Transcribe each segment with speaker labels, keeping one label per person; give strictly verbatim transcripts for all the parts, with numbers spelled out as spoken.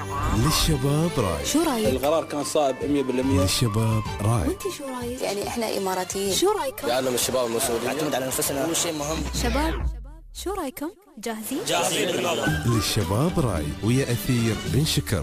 Speaker 1: للشباب راي.
Speaker 2: شو رايك؟
Speaker 3: القرار كان صائب مية بالمية.
Speaker 1: للشباب راي.
Speaker 2: وانت شو رايك؟
Speaker 4: يعني احنا اماراتيين،
Speaker 2: شو رايكم؟
Speaker 3: يعلم الشباب المسؤولين
Speaker 5: نعتمد على نفسنا، هو شيء مهم.
Speaker 2: شباب شو رايكم؟ جاهزين؟
Speaker 5: جاهزين بالموضوع.
Speaker 1: للشباب راي ويا أثير بن شكر.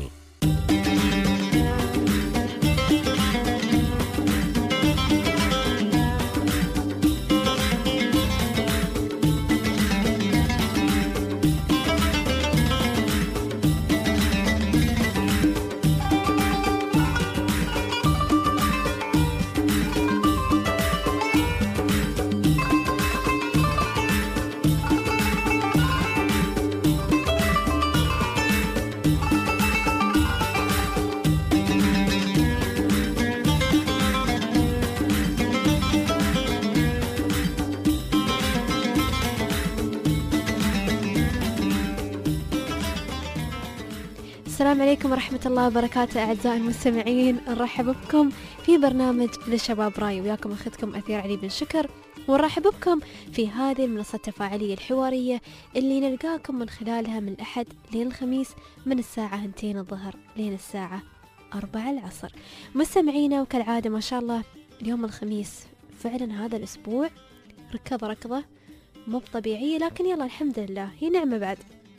Speaker 6: السلام عليكم ورحمة الله وبركاته أعزائي المستمعين، نرحب بكم في برنامج للشباب راي، وياكم أخذكم أثير علي بن شكر، ونرحب بكم في هذه المنصة التفاعلية الحوارية اللي نلقاكم من خلالها من الأحد لين الخميس من الساعة اثنتين الظهر لين الساعة أربعة العصر. مستمعينا وكالعادة ما شاء الله اليوم الخميس فعلا هذا الأسبوع ركض ركضة مو طبيعية، لكن يلا الحمد لله هي نعمة بعد،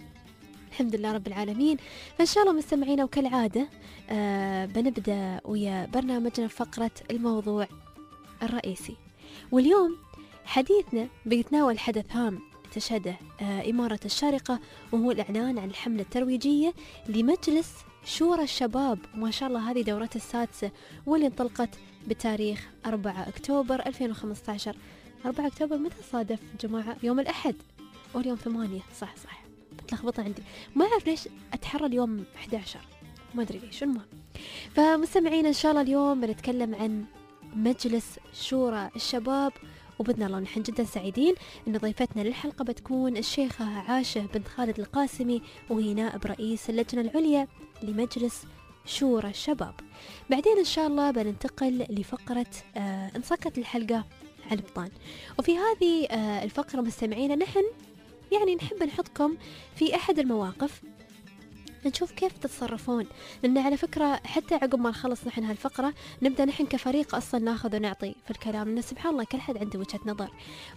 Speaker 6: الحمد لله رب العالمين. فإن شاء الله مستمعينا وكالعادة آه بنبدأ ويا برنامجنا فقرة الموضوع الرئيسي، واليوم حديثنا بيتناول حدث هام تشهده آه إمارة الشارقة، وهو الإعلان عن الحملة الترويجية لمجلس شورى الشباب، وما شاء الله هذه دورته السادسة واللي انطلقت بتاريخ أربعة أكتوبر ألفين وخمسة عشر. أربعة أكتوبر متى صادف جماعة؟ يوم الأحد أو اليوم ثمانية؟ صح صح متلخبطة عندي، ما أعرف ليش أتحرى اليوم أحد عشر، ما أدري ليش. المهم فمستمعين إن شاء الله اليوم بنتكلم عن مجلس شورى الشباب، وبإذن الله نحن جدا سعيدين أن ضيفتنا للحلقة بتكون الشيخة عاشة بنت خالد القاسمي، وهي نائب رئيس اللجنة العليا لمجلس شورى الشباب. بعدين إن شاء الله بننتقل لفقرة آه انصكت الحلقة على البطان، وفي هذه آه الفقرة مستمعين نحن يعني نحب نحطكم في أحد المواقف نشوف كيف تتصرفون، لأن على فكرة حتى عقب ما نخلص نحن هالفقرة نبدأ نحن كفريق أصلا ناخذ ونعطي في الكلام، لأن سبحان الله كل حد عنده وجهة نظر،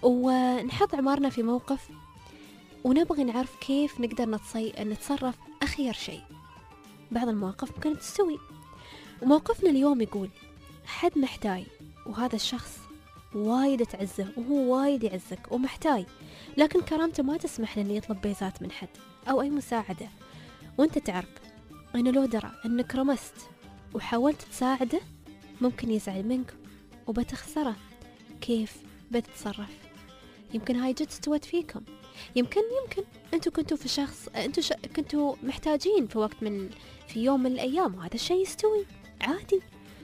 Speaker 6: ونحط عمارنا في موقف ونبغي نعرف كيف نقدر نتصي... نتصرف أخير شيء. بعض المواقف ممكن تستوي، وموقفنا اليوم يقول حد محتاج وهذا الشخص وايد تعزه وهو وايد يعزك ومحتاج، لكن كرامته ما تسمح لأنه يطلب بيزات من حد أو أي مساعدة، وانت تعرف أنه لو درى أنك رمست وحاولت تساعده ممكن يزعل منك وبتخسره. كيف بتتصرف؟ يمكن هاي جد استوت فيكم، يمكن يمكن انتوا كنتوا في شخص انتوا ش... كنتوا محتاجين في وقت من في يوم من الأيام، وهذا الشيء يستوي عادي،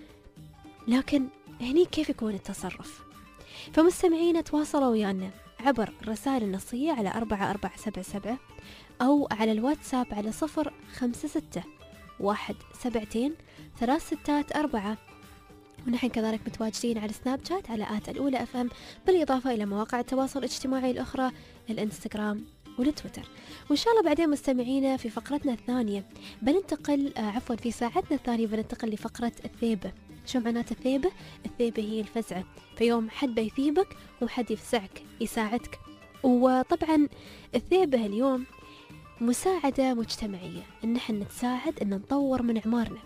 Speaker 6: لكن هني كيف يكون التصرف؟ فمستمعين تواصلوا ويانا عبر الرسائل النصية على أربعة أربعة سبعة سبعة أو على الواتساب على صفر خمسة ستة واحد سبعتين ثلاث ستات أربعة، ونحن كذلك متواجدين على سناب شات على آت الأولى أف أم، بالإضافة إلى مواقع التواصل الاجتماعي الأخرى الإنستغرام والتويتر. وإن شاء الله بعدين مستمعينا في فقرتنا الثانية بننتقل آه عفوا في ساعتنا الثانية بننتقل لفقرة الثيبة. شو معنات الثيبة؟ الثيبة هي الفزعة، في يوم حد بيثيبك وحد يفزعك يساعدك، وطبعا الثيبة اليوم مساعدة مجتمعية، ان نحن نتساعد ان نطور من اعمارنا.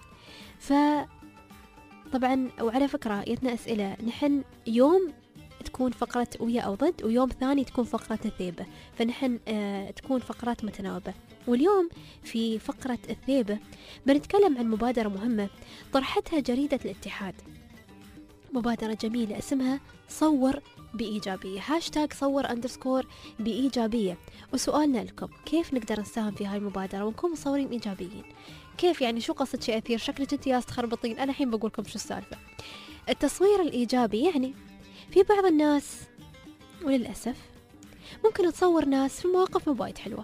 Speaker 6: فطبعا وعلى فكرة يتنا اسئلة، نحن يوم تكون فقرة ويا او ضد، ويوم ثاني تكون فقرة الثيبة، فنحن آه تكون فقرات متناوبة. واليوم في فقرة الثيبة بنتكلم عن مبادرة مهمة طرحتها جريدة الاتحاد، مبادرة جميلة اسمها صور بإيجابية، هاشتاج صور أندرسكور بإيجابية. وسؤالنا لكم كيف نقدر نساهم في هاي المبادرة ونكون مصورين إيجابيين؟ كيف يعني؟ شو قصة شيء أثير؟ شكلك انت يا تخربطين، أنا الحين بقولكم شو السالفة. التصوير الإيجابي يعني في بعض الناس وللأسف ممكن تصور ناس في مواقف مو وايد حلوة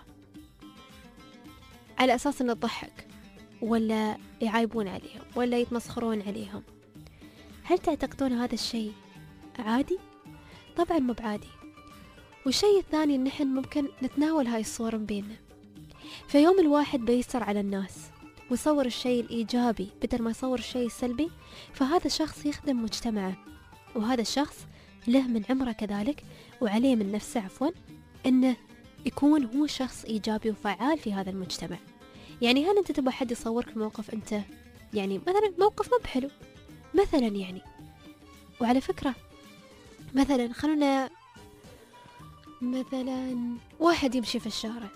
Speaker 6: على أساس أن تضحك، ولا يعايبون عليهم، ولا يتمسخرون عليهم. هل تعتقدون هذا الشيء عادي؟ طبعا مو بعادي. والشيء الثاني ان نحن ممكن نتناول هاي الصور بيننا، في يوم الواحد بيسر على الناس ويصور الشيء الإيجابي بدل ما يصور الشيء السلبي، فهذا الشخص يخدم مجتمعه، وهذا الشخص له من عمره كذلك وعليه من نفسه عفوا أنه يكون هو شخص إيجابي وفعال في هذا المجتمع. يعني هل أنت تبغى حد يصورك في موقف أنت يعني مثلا موقف ما بحلو مثلا يعني، وعلى فكرة مثلا خلونا مثلا واحد يمشي في الشارع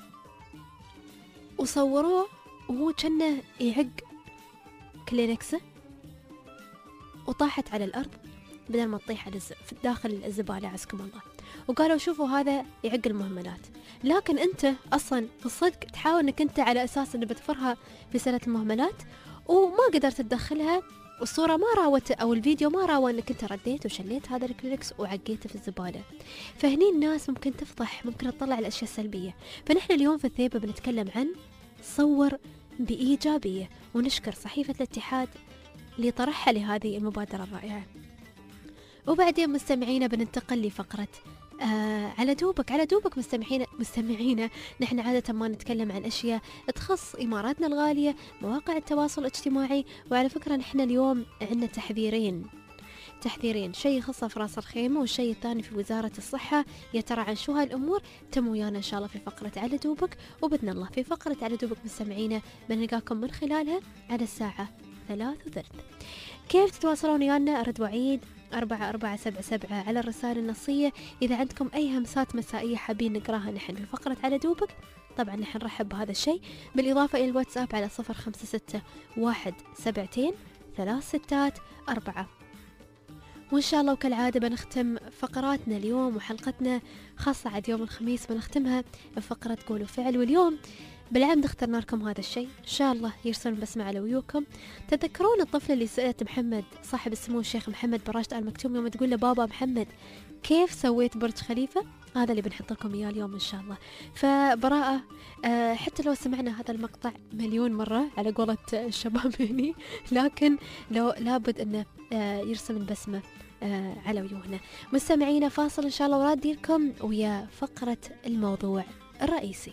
Speaker 6: وصوروه وهو كأنه يعق كلينكسه وطاحت على الأرض بدل ما تطيح على الز... في داخل الزبالة عزكم الله، وقالوا شوفوا هذا يعق المهملات. لكن أنت أصلا في الصدق تحاول أنك أنت على أساس أنه بتفرها في سلة المهملات وما قدرت تدخلها، والصورة ما راوت أو الفيديو ما راوى أنك أنت رديت وشليت هذا الكلينكس وعقيته في الزبالة. فهني الناس ممكن تفضح، ممكن تطلع الأشياء السلبية. فنحن اليوم في الثيبة بنتكلم عن صور بإيجابية، ونشكر صحيفة الاتحاد اللي طرحها لهذه المبادرة الرائعة. وبعدين مستمعينا بننتقل لفقرة آه على دوبك على دوبك مستمعينا مستمعينا نحن عادة ما نتكلم عن أشياء تخص إماراتنا الغالية، مواقع التواصل الاجتماعي. وعلى فكرة نحن اليوم عندنا تحذيرين تحذيرين شيء يخص في راس الخيمة والشيء الثاني في وزارة الصحة. يا ترى عن شو هالأمور؟ تم ويانا إن شاء الله في فقرة على دوبك، وبإذن الله في فقرة على دوبك مستمعينا بنلقاكم من خلالها على الساعة ثلاث وثلث. كيف تتواصلون ويانا؟ أرد وعيد أربعة أربعة سبعة سبعة على الرسالة النصية. إذا عندكم أي همسات مسائية حابين نقراها نحن في فقرة على دوبك، طبعا نحن نرحب بهذا الشيء، بالإضافة إلى الواتساب على صفر خمسة ستة واحد سبعتين ثلاث ستات أربعة. وإن شاء الله وكالعادة بنختم فقراتنا اليوم وحلقتنا خاصة عاد يوم الخميس بنختمها بفقرة قول وفعل. واليوم بالعمد اخترنا لكم هذا الشيء إن شاء الله يرسل بسمة على ويوكم. تذكرون الطفلة اللي سألت محمد صاحب السمو الشيخ محمد بن راشد آل مكتوم يوم تقول له بابا محمد كيف سويت برج خليفة؟ هذا اللي بنحط لكم إياه اليوم إن شاء الله. فبراءة آه حتى لو سمعنا هذا المقطع مليون مرة على قولة الشباب هني، لكن لو لابد أنه آه يرسم البسمة آه على وجوهنا. مستمعينا فاصل إن شاء الله ورادي لكم ويا فقرة الموضوع الرئيسي.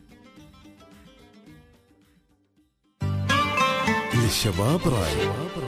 Speaker 1: للشباب راي.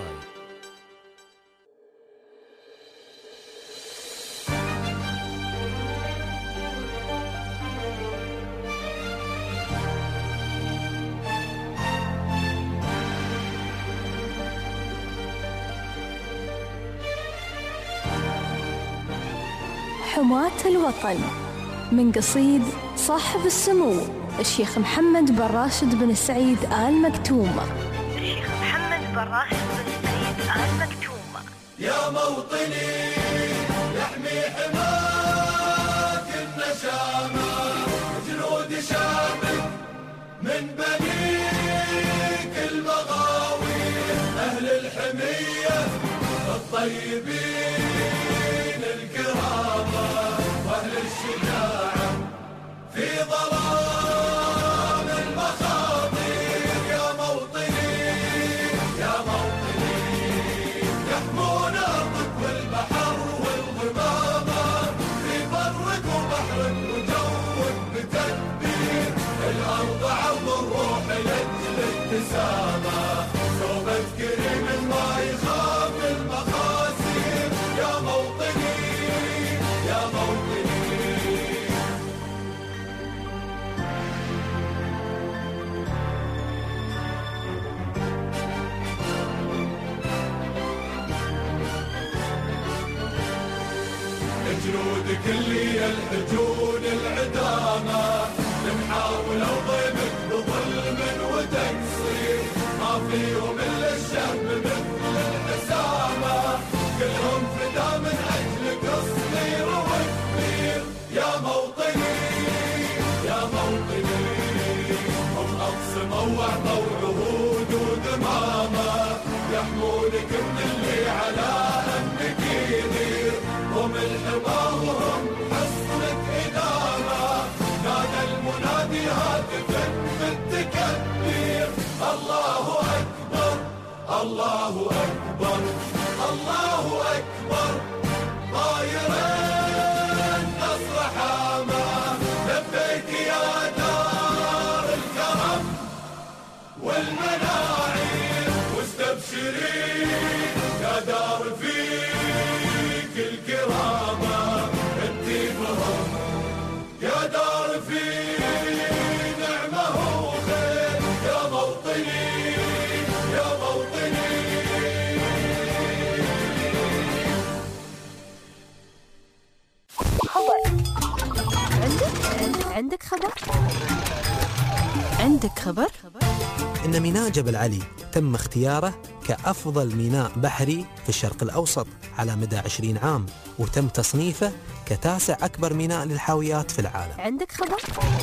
Speaker 4: حماة الوطن من قصيد صاحب السمو الشيخ محمد بن راشد بن سعيد آل مكتوم. الشيخ محمد بن راشد بن سعيد آل مكتوم.
Speaker 7: يا موطني يحمي حماك النشامة جنود شامك من بنيك المغاوي أهل الحمية الطيبين الكرامة وأهل الشجاعة في ظلام المخاطر. يا موطني يا موطني يحمون أرضك والبحر والغمامة في برك وبحرك وجوك بتدبير الأرض عرض الروح لأجل ابتسامة صوبة كريم ما يخاف المخاسر. يا موطني يا موطني جنودك اللي يلحجون العدامة نحاول أضيمك بظلم وتقصير ما فيهم إلا الشاب مثل الحسامة كلهم فدا من أجلك صغير وكبير. يا موطني يا موطني هم أقسموا وعطوا عهود ودمامة يحمونك من اللي على أمك يدير هم الحماهم حصنك إدامة نادى المنادي هاتفا بالتكبير. الله أكبر الله أكبر الله أكبر طايرا نصر حامة لبيك يا دار الكرم والمنام. عشرين يا دار فيك الكرامة انتي فهم يا دار فيك نعمة وخير يا موطني يا موطني.
Speaker 4: خبر. عندك عندك خبر؟ عندك خبر؟
Speaker 8: إن ميناء جبل علي تم اختياره كأفضل ميناء بحري في الشرق الأوسط على مدى عشرين عام، وتم تصنيفه كتاسع أكبر ميناء للحاويات في العالم.
Speaker 4: عندك خبر؟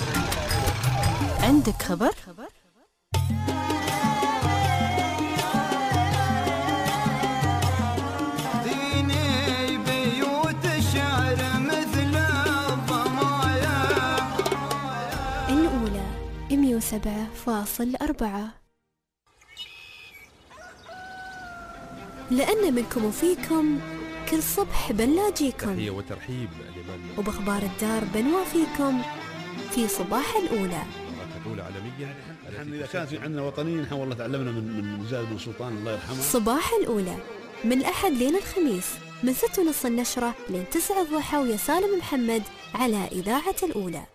Speaker 4: عندك خبر؟
Speaker 7: ديني بيوت الشعر مثل الضمايا.
Speaker 6: الأولى مئة وسبعة فاصل أربعة.
Speaker 2: لأن منكم وفيكم كل صبح بنلاجيكم،
Speaker 1: تحية وترحيب لمن
Speaker 2: وبأخبار الدار بنوافيكم في صباح الأولى.
Speaker 1: الأولى عالميا.
Speaker 9: احنا اذا كانت عندنا وطنيين احنا والله تعلمنا من من زايد بن سلطان الله يرحمه.
Speaker 2: صباح الأولى من الأحد لين الخميس من ستة ونص النشرة لين تسعة الضحى، ويا سالم محمد على إذاعة الأولى.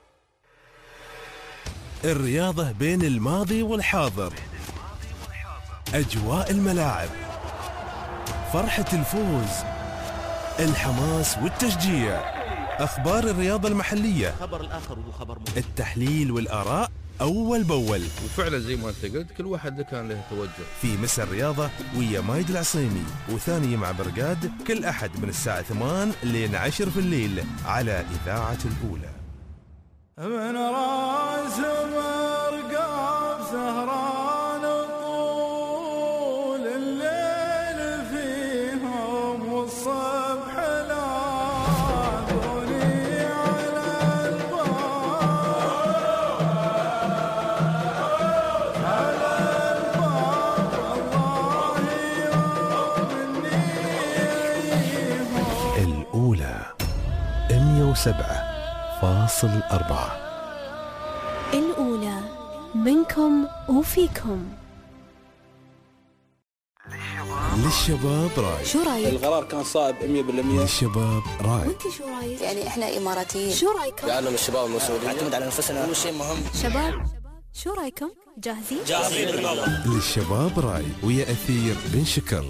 Speaker 1: الرياضة بين الماضي والحاضر، أجواء الملاعب، فرحة الفوز، الحماس والتشجيع، أخبار الرياضة المحلية،
Speaker 10: خبر الآخر وهو خبر مهم،
Speaker 1: التحليل والآراء أول بأول.
Speaker 11: وفعلا زي ما أنت قلت كل واحد كان له توجه.
Speaker 1: في مسا الرياضة ويا مايد العصيمي، وثاني مع برقاد كل أحد من الساعة ثمان لين عشر في الليل على إذاعة الأولى.
Speaker 7: من راس مرقاب سهران طول الليل فيهم، والصبح لاقوني على الباب على الباب الله يوم
Speaker 1: الأولى مئة وسبعة فاصل أربعة.
Speaker 6: الأولى منكم وفيكم.
Speaker 1: للشباب راي.
Speaker 2: شو رايك؟
Speaker 3: القرار كان صائب مية بالمية.
Speaker 1: للشباب راي.
Speaker 2: وانت شو رايك؟
Speaker 5: يعني احنا اماراتيين،
Speaker 2: شو رايكم؟
Speaker 3: يعلم الشباب المسؤولين،
Speaker 5: نعتمد على انفسنا، اول شيء مهم.
Speaker 2: شباب شو رايكم؟ جاهزين؟
Speaker 5: جاهزين بالرياضة.
Speaker 1: للشباب راي ويا أثير بن شكر.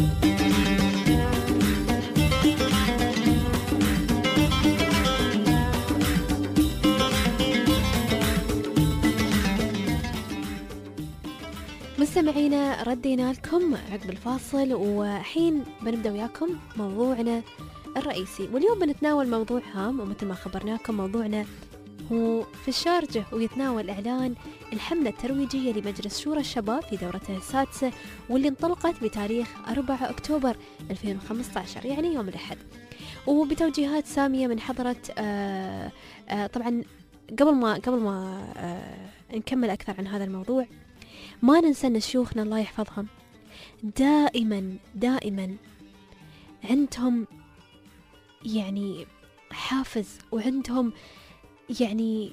Speaker 6: مستمعينا ردينا لكم عقب الفاصل، وحين بنبدأ وياكم موضوعنا الرئيسي، واليوم بنتناول موضوع هام، ومثل ما خبرناكم موضوعنا هو في الشارجة، ويتناول إعلان الحملة الترويجية لمجلس شورى الشباب في دورته السادسة، واللي انطلقت بتاريخ أربعة أكتوبر ألفين وخمسة عشر يعني يوم الأحد، وبتوجيهات سامية من حضرة آآ آآ طبعا قبل ما قبل ما نكمل أكثر عن هذا الموضوع، ما ننسى أن شيوخنا الله يحفظهم دائما دائما عندهم يعني حافز، وعندهم يعني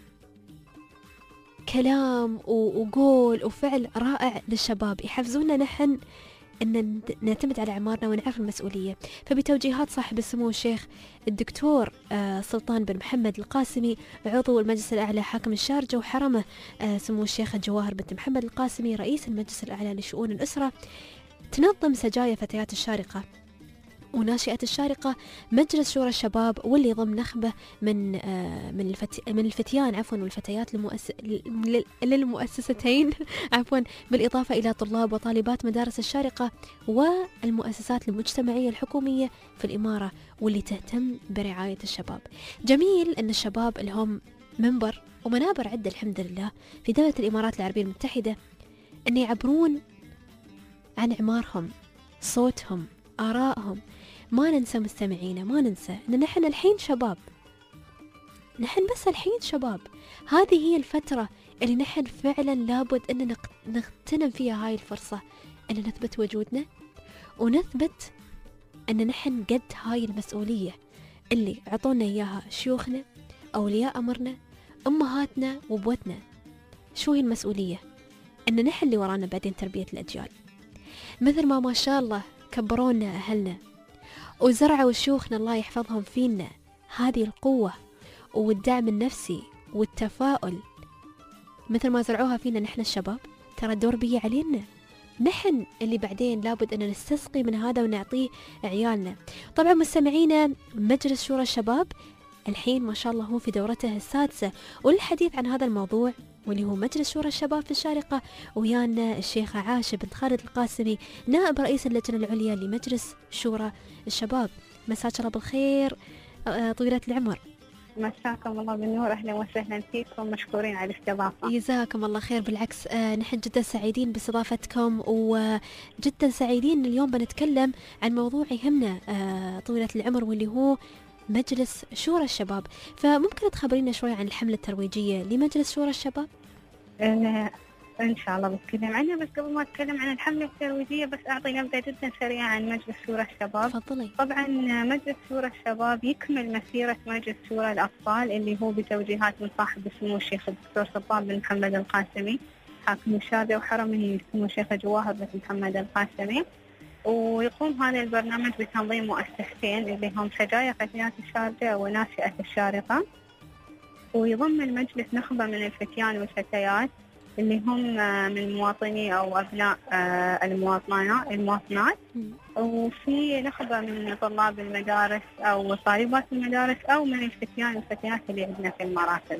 Speaker 6: كلام وقول وفعل رائع للشباب، يحفزونا نحن أن نعتمد على أعمارنا ونعرف المسؤولية. فبتوجيهات صاحب السمو الشيخ الدكتور سلطان بن محمد القاسمي عضو المجلس الأعلى حاكم الشارجة، وحرمه سمو الشيخ الجواهر بنت محمد القاسمي رئيس المجلس الأعلى لشؤون الأسرة، تنظم سجايا فتيات الشارقة وناشئة الشارقة مجلس شورى الشباب، واللي ضم نخبة من من الفت... من الفتيان عفوا والفتيات للمؤس... للمؤسستين عفوا، بالإضافة إلى طلاب وطالبات مدارس الشارقة والمؤسسات المجتمعية الحكومية في الإمارة، واللي تهتم برعاية الشباب. جميل أن الشباب لهم منبر ومنابر عدة الحمد لله في دولة الإمارات العربية المتحدة، أن يعبرون عن أعمارهم، صوتهم، آرائهم. ما ننسى مستمعينا، ما ننسى أن نحن الحين شباب، نحن بس الحين شباب. هذه هي الفترة اللي نحن فعلا لابد أن نغتنم فيها هاي الفرصة، أن نثبت وجودنا ونثبت أن نحن قد هاي المسؤولية اللي عطونا إياها شيوخنا، أولياء أمرنا، أمهاتنا وبوتنا. شو هي المسؤولية؟ أن نحن اللي ورانا بعدين تربية الأجيال. مثل ما ما شاء الله كبرونا أهلنا وزرعوا شيوخنا الله يحفظهم فينا هذه القوة والدعم النفسي والتفاؤل مثل ما زرعوها فينا نحن الشباب. ترى الدور بيجي علينا نحن اللي بعدين لابد أن نستسقي من هذا ونعطيه عيالنا. طبعا مستمعينا مجلس شورى الشباب الحين ما شاء الله هو في دورته السادسة، والحديث عن هذا الموضوع واللي هو مجلس شورى الشباب في الشارقة ويانا الشيخة عاشة بنت خالد القاسمي نائب رئيس اللجنة العليا لمجلس شورى الشباب. مساك الله بالخير طويلة العمر.
Speaker 10: مساكم الله بالنور، أهلا وسهلا فيكم، مشكورين على الاستضافة.
Speaker 6: جزاكم الله خير. بالعكس آه نحن جدا سعيدين باستضافتكم وجدا سعيدين اليوم بنتكلم عن موضوع يهمنا آه طويلة العمر واللي هو مجلس شورى الشباب. فممكن تخبرينا شوي عن الحملة الترويجية لمجلس شورى الشباب؟
Speaker 10: أنا إن شاء الله بتكلم عنها، بس قبل ما أتكلم عن الحملة الترويجية بس أعطي نبذة جدا سريعة عن مجلس شورى الشباب.
Speaker 6: تفضلي.
Speaker 10: طبعا مجلس شورى الشباب يكمل مسيرة مجلس شورى الأطفال اللي هو بتوجيهات من صاحب السمو الشيخ الدكتور سلطان بن محمد القاسمي حاكم الشارقة وحرمه السمو الشيخ جواهر بن محمد القاسمي. ويقوم هذا البرنامج بتنظيم مؤسستين اللي هم سجايا فتيات الشارقة وناشئة الشارقة، ويضم المجلس نخبة من الفتيان والفتيات اللي هم من مواطني أو أبناء المواطنات المواطنات وفي نخبة من طلاب المدارس أو طالبات المدارس أو من الفتيان والفتيات اللي عندنا في المراكز.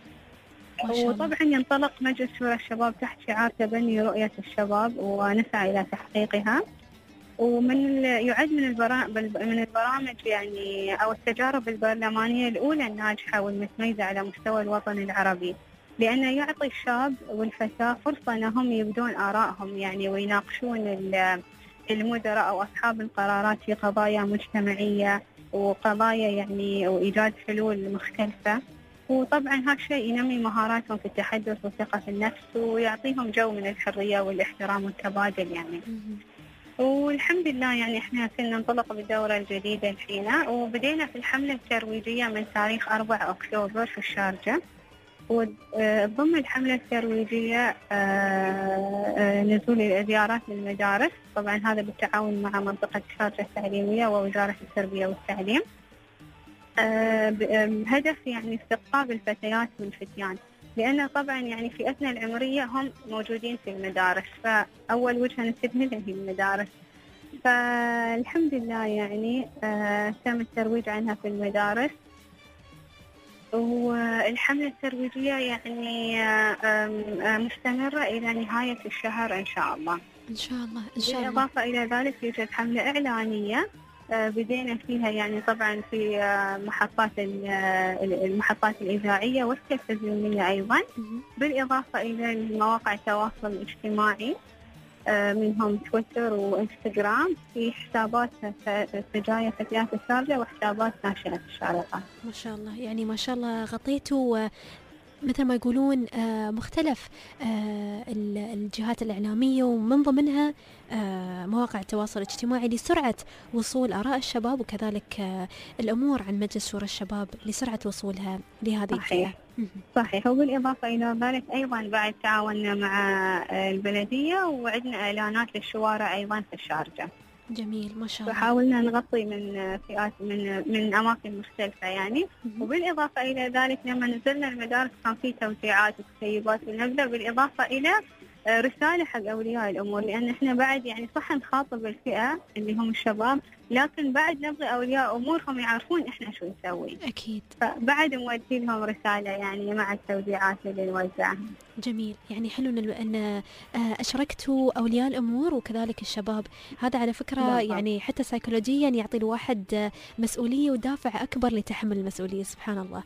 Speaker 10: وطبعا ينطلق مجلس شورى الشباب تحت شعار تبني رؤية الشباب ونسعى إلى تحقيقها، ومن يعد من من البرامج يعني أو التجارب البرلمانية الأولى الناجحة والمتميزة على مستوى الوطن العربي، لأنه يعطي الشاب والفتاة فرصة أنهم يبدون آرائهم يعني ويناقشون المدراء أو أصحاب القرارات في قضايا مجتمعية وقضايا يعني وإيجاد حلول مختلفة. وطبعا هذا الشيء ينمي مهاراتهم في التحدث والثقة في النفس ويعطيهم جو من الحرية والاحترام والتبادل يعني. والحمد لله يعني احنا كنا ننطلق بالدورة الجديدة الحين، وبدينا في الحملة الترويجية من تاريخ أربعة أكتوبر في الشارقة. وضمن الحملة الترويجية نزول الزيارات للمدارس، طبعا هذا بالتعاون مع منطقة الشارقة التعليمية ووزارة التربية والتعليم، بهدف يعني استقطاب الفتيات والفتيان، لأن طبعا يعني فئتنا العمرية هم موجودين في المدارس، فأول وجهة ننتبه له هي المدارس. فالحمد لله يعني تم الترويج عنها في المدارس، والحملة الترويجية يعني مستمرة إلى نهاية الشهر إن شاء الله.
Speaker 6: إن شاء الله إن شاء الله.
Speaker 10: بالإضافة إلى ذلك يوجد حملة إعلانية بدينا فيها يعني طبعا في محطات المحطات الإذاعية والتلفزيونية أيضا، بالإضافة إلى مواقع التواصل الاجتماعي منهم تويتر وإنستغرام في حسابات سجايا فتيات الشارقة وحسابات ناشئة الشارقة.
Speaker 6: ما شاء الله يعني ما شاء الله غطيتوا مثل ما يقولون مختلف الجهات الإعلامية ومن ضمنها مواقع التواصل الاجتماعي لسرعة وصول آراء الشباب وكذلك الأمور عن مجلس شورى الشباب لسرعة وصولها لهذه الفئة.
Speaker 10: صحيح. وبالإضافة إلى ذلك أيضا بعد تعاوننا مع البلدية وعندنا إعلانات للشوارع أيضا في الشارقة.
Speaker 6: جميل ما شاء الله.
Speaker 10: وحاولنا نغطي من فئات من من أماكن مختلفة يعني. وبالإضافة إلى ذلك لما نزلنا المدارس كان في توزيعات وتسيبات ونبذة، بالإضافة إلى رسالة حق أولياء الأمور، لأن إحنا بعد يعني صح نخاطب الفئة اللي هم الشباب، لكن بعد نبغي أولياء أمورهم يعرفون إحنا شو نسوي.
Speaker 6: أكيد.
Speaker 10: فبعد نودي لهم رسالة يعني مع التوزيعات اللي نوزعها.
Speaker 6: جميل. يعني حلو أن أشركتوا أولياء الأمور وكذلك الشباب، هذا على فكرة بالضبط. يعني حتى سيكولوجيا يعطي الواحد مسؤولية ودافع أكبر لتحمل المسؤولية. سبحان الله.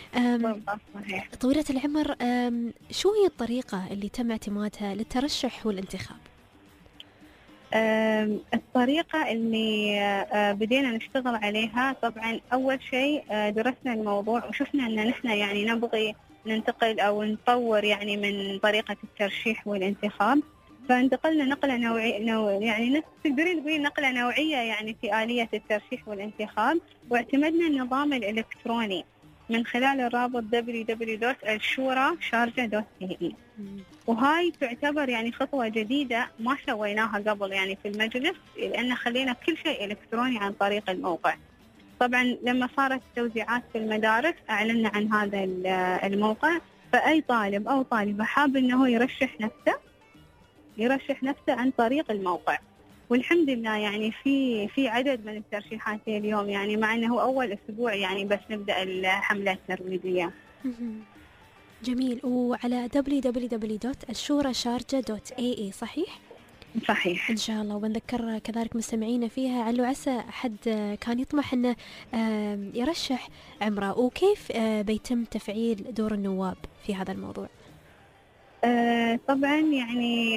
Speaker 6: طويلة العمر، شو هي الطريقة اللي تم اعتمادها للترشح والانتخاب؟
Speaker 10: الطريقة اللي بدينا نشتغل عليها طبعا أول شيء درسنا الموضوع وشفنا أن نحن يعني نبغي ننتقل أو نطور يعني من طريقة الترشيح والانتخاب، فانتقلنا نقلة نوعية نوع يعني تقدرين تقولين نقلة نوعية يعني في آلية الترشيح والانتخاب، واعتمدنا النظام الإلكتروني، من خلال الرابط دبليو دبليو دبليو دوت الشورى شارجة دوت اي اي. وهاي تعتبر يعني خطوة جديدة ما سويناها قبل يعني في المجلس، لأن خلينا كل شيء إلكتروني عن طريق الموقع. طبعا لما صارت توزيعات في المدارس أعلنا عن هذا الموقع، فأي طالب أو طالبة حاب أنه يرشح نفسه يرشح نفسه عن طريق الموقع. والحمد لله يعني في في عدد من الترشيحات اليوم، يعني مع أنه أول أسبوع يعني بس نبدأ الحملة الترويجية.
Speaker 6: جميل. وعلى دبليو دبليو دبليو دوت الشورى شارجة دوت اي اي صحيح؟
Speaker 10: صحيح
Speaker 6: إن شاء الله. ونذكر كذلك مستمعينا فيها على عسى أحد كان يطمح أنه يرشح عمره، وكيف بيتم تفعيل دور النواب في هذا الموضوع؟
Speaker 10: آه طبعا يعني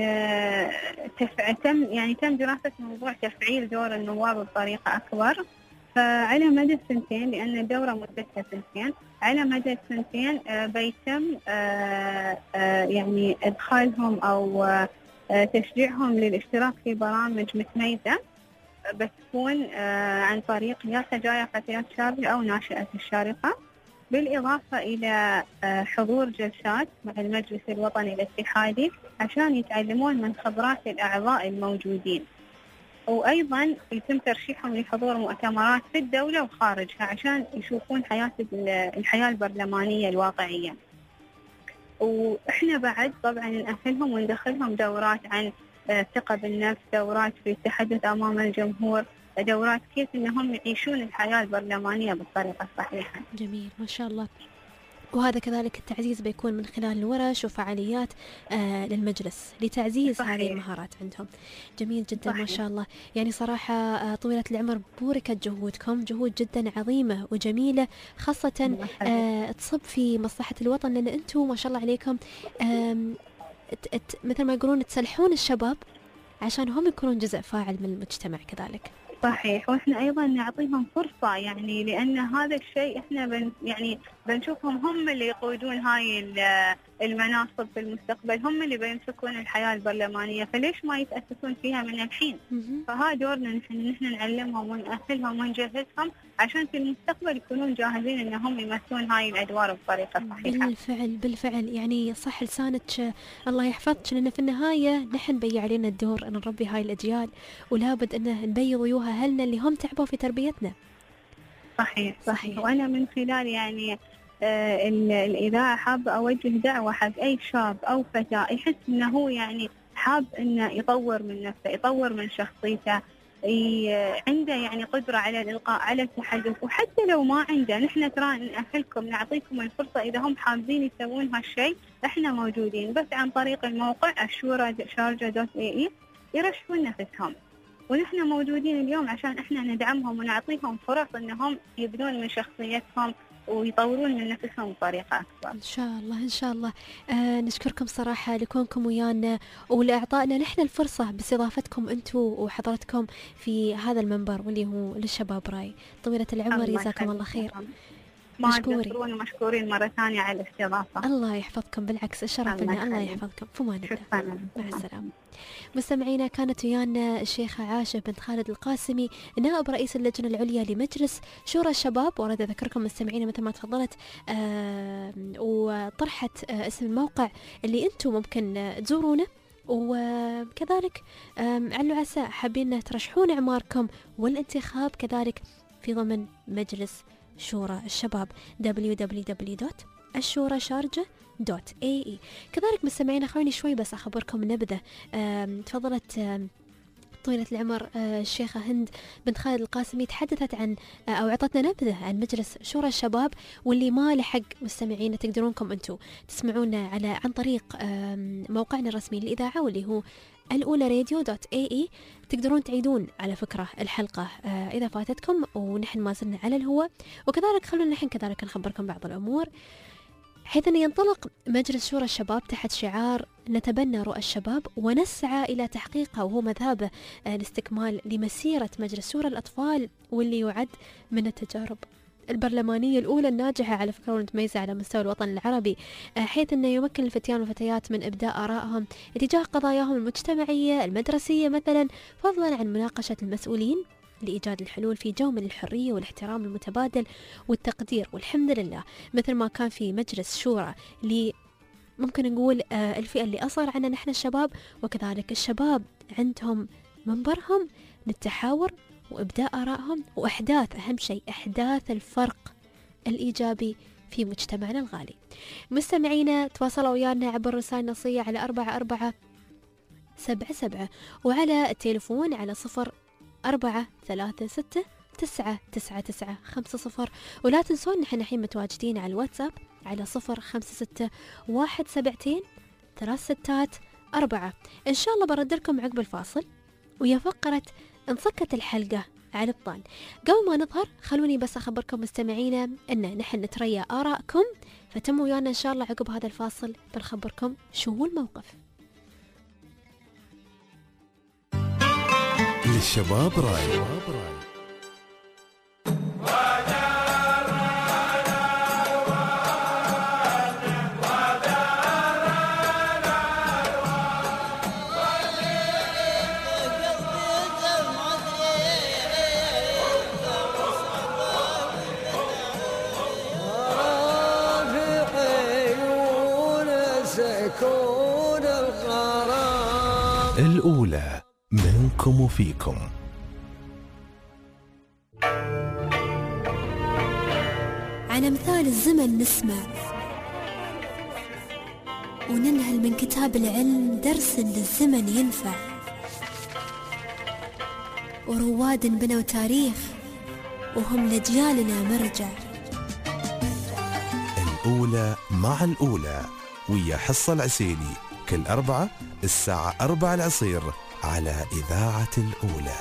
Speaker 10: تفع... تم يعني تم دراسة موضوع تفعيل دور النواب بطريقة أكبر. فعلى مدى السنتين، لأن الدورة مدتها سنتين، على مدى السنتين آه بيتم آه آه يعني إدخالهم أو آه تشجيعهم للاشتراك في برامج متميزة بتكون آه عن طريق يا سجايا فتيات شابة أو ناشئة الشارقة، بالإضافة إلى حضور جلسات مع المجلس الوطني الاتحادي عشان يتعلمون من خبرات الأعضاء الموجودين. وأيضا يتم ترشيحهم لحضور مؤتمرات في الدولة وخارجها عشان يشوفون حياة الحياة البرلمانية الواقعية. وإحنا بعد طبعا نأهلهم وندخلهم دورات عن ثقة بالنفس، دورات في التحدث أمام الجمهور، دورات كيف أنهم يعيشون الحياة البرلمانية بالطريقة الصحيحة.
Speaker 6: جميل ما شاء الله. وهذا كذلك التعزيز بيكون من خلال الورش وفعاليات آه للمجلس لتعزيز صحيح. هذه المهارات عندهم. جميل جدا صحيح. ما شاء الله. يعني صراحة آه طويلة العمر بوركت جهودكم، جهود جدا عظيمة وجميلة، خاصة آه تصب في مصلحة الوطن، لأن أنتم ما شاء الله عليكم مثل ما يقولون تسلحون الشباب عشان هم يكونون جزء فاعل من المجتمع كذلك.
Speaker 10: صحيح. واحنا ايضا نعطيهم فرصه، يعني لان هذا الشيء احنا بن يعني بنشوفهم هم اللي يقودون هاي المناصب في المستقبل، هم اللي بيمسكون الحياه البرلمانيه، فليش ما يتاسسون فيها من الحين؟ فها دورنا نحن نحن نعلمهم ونأهلهم ونجهزهم عشان في المستقبل يكونون جاهزين انهم يمثلون هاي الادوار بطريقه صحيحه.
Speaker 6: بالفعل بالفعل. يعني صح لسانك الله يحفظك، لان في النهايه نحن بيع علينا الدور ان نربي هاي الاجيال، ولابد ان نبيض ويوها اهلنا اللي هم تعبوا في تربيتنا.
Speaker 10: صحيح صحيح. وانا من خلال يعني آه الاذاعه حابه اوجه دعوه حق اي شاب او فتاه يحس انه هو يعني حاب انه يطور من نفسه، يطور من شخصيته، عنده يعني قدرة على الإلقاء على التحدث، وحتى لو ما عنده نحن ترى نأهلكم نعطيكم الفرصة إذا هم حابين يسوون هالشيء احنا موجودين، بس عن طريق الموقع الشورى شارجة دوت اي اي يرشحون نفسهم، ونحن موجودين اليوم عشان احنا ندعمهم ونعطيهم فرص انهم يبنون من شخصيتهم ويطورون من نفسهم بطريقة أكبر.
Speaker 6: إن شاء الله إن شاء الله. آه نشكركم صراحة لكونكم ويانا ولإعطائنا نحن الفرصة باستضافتكم أنتم وحضرتكم في هذا المنبر واللي هو للشباب راي. طويلة العمر جزاكم الله خير.
Speaker 10: مشكورين ومشكورين مرة ثانية على الاستضافة.
Speaker 6: الله يحفظكم، بالعكس الشرف لنا. الله يحفظكم. في أمان الله. مع السلامة. مستمعينا كانت ويانا الشيخة عاشة بنت خالد القاسمي نائب رئيس اللجنة العليا لمجلس شورى الشباب، وأريد أذكركم مستمعينا مثل ما تفضلت آه وطرحت آه اسم الموقع اللي أنتم ممكن آه تزورونه، وكذلك آه على عسى حابين ترشحون أعماركم والانتخاب كذلك في ضمن مجلس شورى الشباب دبليو دبليو دبليو دوت الشورى شارجة دوت اي اي. كذلك مستمعينا خلوني شوي بس أخبركم نبذة. تفضلت طويلة العمر الشيخة هند بنت خالد القاسمي تحدثت عن أو عطتنا نبذة عن مجلس شورى الشباب، واللي ما لحق مستمعينا تقدرونكم أنتم تسمعونا على عن طريق موقعنا الرسمي للإذاعة واللي هو الأولى راديو دوت اي اي. تقدرون تعيدون على فكرة الحلقة آه إذا فاتتكم، ونحن ما زلنا على الهواء. وكذلك خلونا نحن كذلك نخبركم بعض الأمور، حيث أن ينطلق مجلس شورى الشباب تحت شعار نتبنى رؤى الشباب ونسعى إلى تحقيقها، وهو مذهبه آه لاستكمال لمسيرة مجلس شورى الأطفال، واللي يعد من التجارب البرلمانية الأولى الناجحة على فكرة والمتميزة على مستوى الوطن العربي، حيث أنه يمكن الفتيان والفتيات من إبداء آرائهم اتجاه قضاياهم المجتمعية المدرسية مثلا، فضلا عن مناقشة المسؤولين لإيجاد الحلول في جو من الحرية والاحترام المتبادل والتقدير. والحمد لله مثل ما كان في مجلس شورى لي ممكن نقول آه الفئة اللي أصغر عنا نحن الشباب، وكذلك الشباب عندهم منبرهم للتحاور وإبداء آرائهم وإحداث أهم شيء إحداث الفرق الإيجابي في مجتمعنا الغالي. مستمعينا تواصلوا ويانا عبر رسائل نصية على أربعة أربعة سبعة سبعة وعلى التليفون على صفر أربعة ثلاثة ستة تسعة تسعة تسعة خمسة صفر. ولا تنسون نحن الحين متواجدين على الواتساب على صفر خمسة ستة واحد سبعتين ثلاث ستات أربعة. إن شاء الله برد لكم عقب الفاصل ويا فقرة انصكت الحلقة على الطال. قبل ما نظهر خلوني بس أخبركم مستمعينا أن نحن نتريا آراءكم، فتموا ويانا إن شاء الله عقب هذا الفاصل بنخبركم شو هو الموقف.
Speaker 1: للشباب راي. الأولى منكم وفيكم.
Speaker 2: عن أمثال الزمن نسمع وننهل من كتاب العلم درس للزمن ينفع، ورواد بنوا تاريخ وهم لأجيالنا مرجع.
Speaker 1: الأولى مع الأولى ويا حصة العسيلي كل أربعة الساعة أربعة العصير على إذاعة الأولى.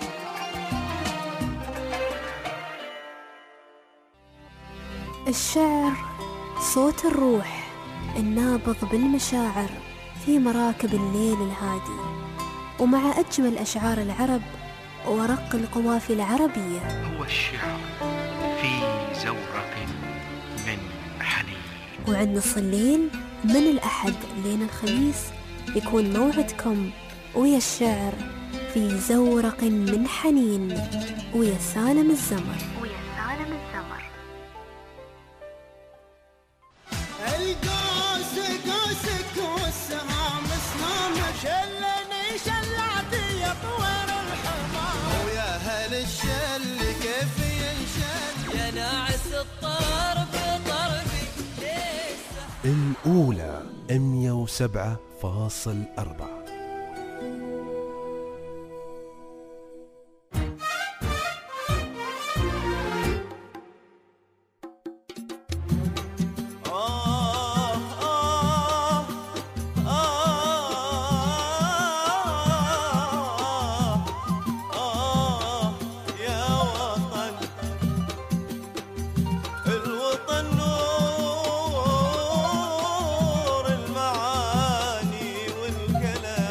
Speaker 2: الشعر صوت الروح النابض بالمشاعر في مراكب الليل الهادي، ومع أجمل أشعار العرب ورق القوافي العربية.
Speaker 12: هو الشعر في زورق من حنين.
Speaker 2: وعند نص الليل من الأحد لين الخميس يكون موعدكم ويا الشعر في زورق من حنين ويا سالم الزمر.
Speaker 4: ويا سالم الزمر.
Speaker 7: القوس قوسك والسهام سهامك، شلني شلعتي يا طوير الحمام، ويا هل الشل كيف ينشل يا ناعس الطرب طربي.
Speaker 1: الأولى مية وسبعة فاصل أربعة.
Speaker 7: المعاني والكلام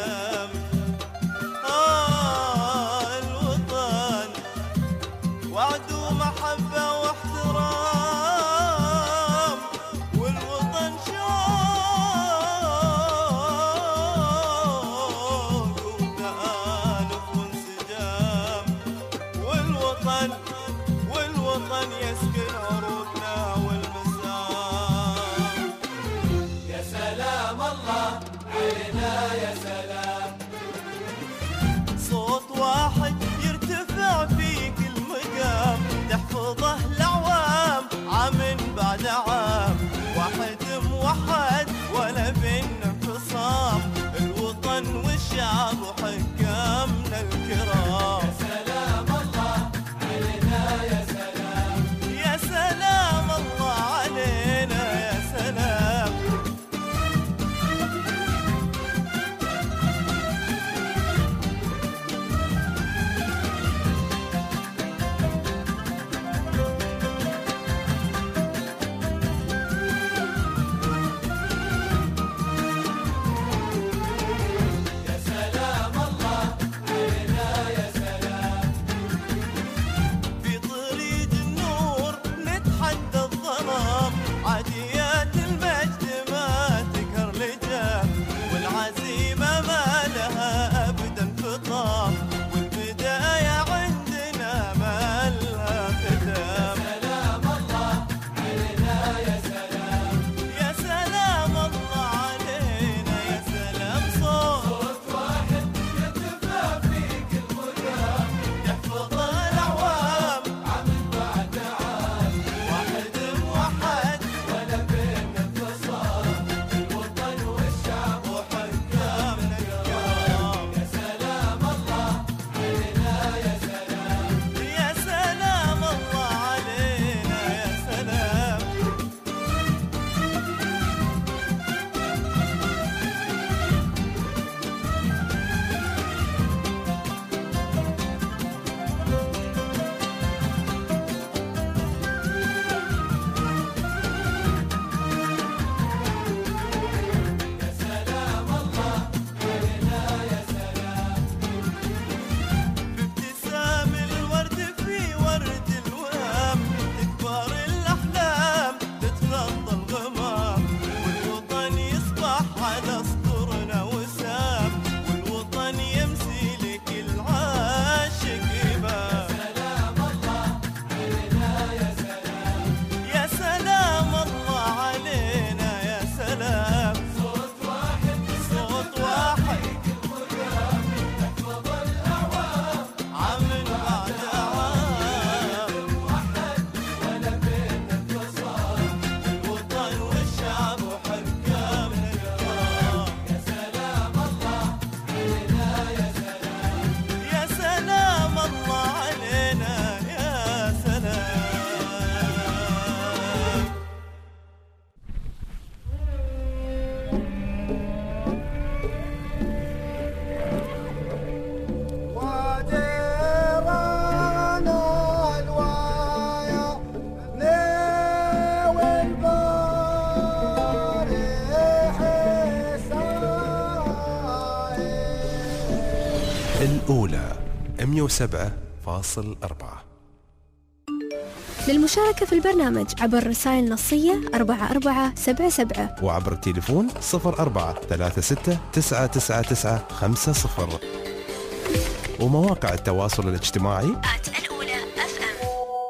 Speaker 1: الأولى مئة وسبعة فاصلة أربعة.
Speaker 2: للمشاركة في البرنامج عبر رسائل نصية أربعة أربعة سبعة سبعة
Speaker 1: وعبر التليفون صفر أربعة ثلاثة ستة تسعة تسعة تسعة خمسة صفر ومواقع التواصل الاجتماعي
Speaker 2: الأولى أف أم.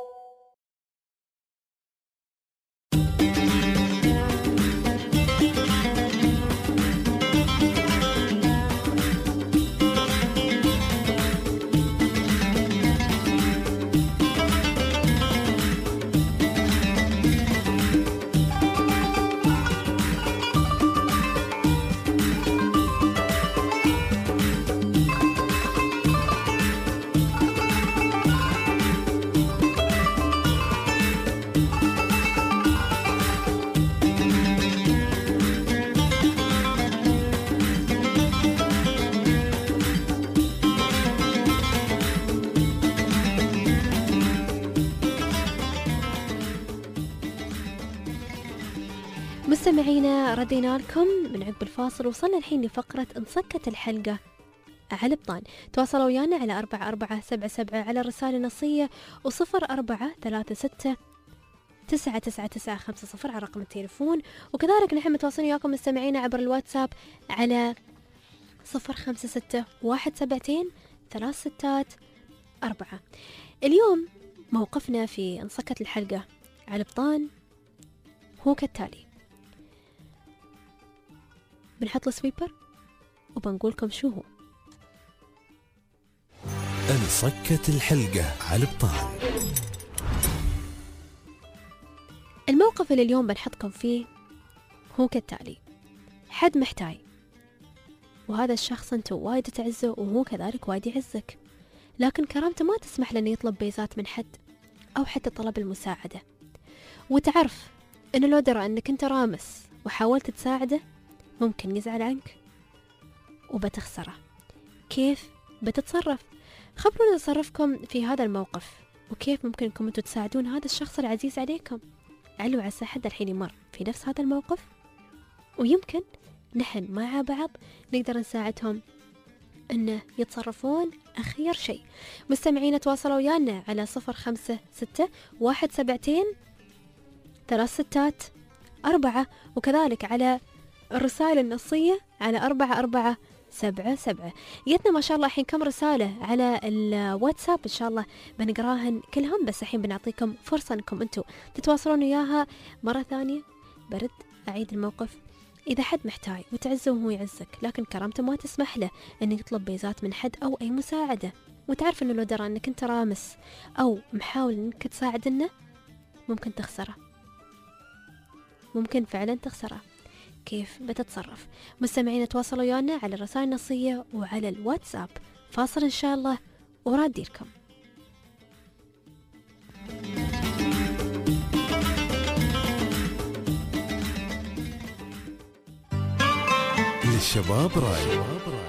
Speaker 2: مستمعينا ردينا لكم من عقب الفاصل، وصلنا الحين لفقرة انصكت الحلقة على البطان. تواصلوا ويانا على أربعة أربعة سبعة سبعة على الرسالة النصية وصفر أربعة ثلاثة ستة تسعة تسعة تسعة خمسة صفر على رقم التليفون. وكذلك نحن متواصلين وياكم مستمعينا عبر الواتساب على صفر خمسة ستة واحد سبعتين ثلاث ستات أربعة. اليوم موقفنا في انصكت الحلقة على البطان هو كالتالي: بنحط السويبر وبنقولكم شو هو.
Speaker 1: انصكت الحلقة على البطان.
Speaker 6: الموقف اللي اليوم بنحطكم فيه هو كالتالي: حد محتاج، وهذا الشخص انتو وايد تعزه وهو كذلك وايد يعزك، لكن كرامته ما تسمح له انه يطلب بيزات من حد او حتى طلب المساعدة، وتعرف انه لو درى انك انت رامس وحاولت تساعده ممكن يزعل عنك وبتخسره. كيف بتتصرف؟ خبرونا تصرفكم في هذا الموقف، وكيف ممكن انكم انتوا تساعدون هذا الشخص العزيز عليكم. علو عسى حد الحين يمر في نفس هذا الموقف، ويمكن نحن مع بعض نقدر نساعدهم انه يتصرفون اخير شيء. مستمعين تواصلوا ويانا على صفر خمسة ستة واحد سبعتين ثلاث ستات أربعة، وكذلك على الرسائل النصية على أربعة أربعة سبعة سبعة. جتنا ما شاء الله الحين كم رسالة على الواتساب، إن شاء الله بنقراهن كلهم، بس الحين بنعطيكم فرصة أنكم أنتوا تتواصلون وياها مرة ثانية. برد أعيد الموقف: إذا حد محتاج وتعزه وهو يعزك، لكن كرامته ما تسمح له أنه يطلب بيزات من حد أو أي مساعدة، وتعرف أنه لو درى أنك أنت رامس أو محاول أنك تساعدنا ممكن تخسره، ممكن فعلا تخسره. كيف بتتصرف؟ مستمعين تواصلوا ويانا على الرسائل النصية وعلى الواتساب. فاصل إن شاء الله ورادي لكم.
Speaker 1: للشباب راي.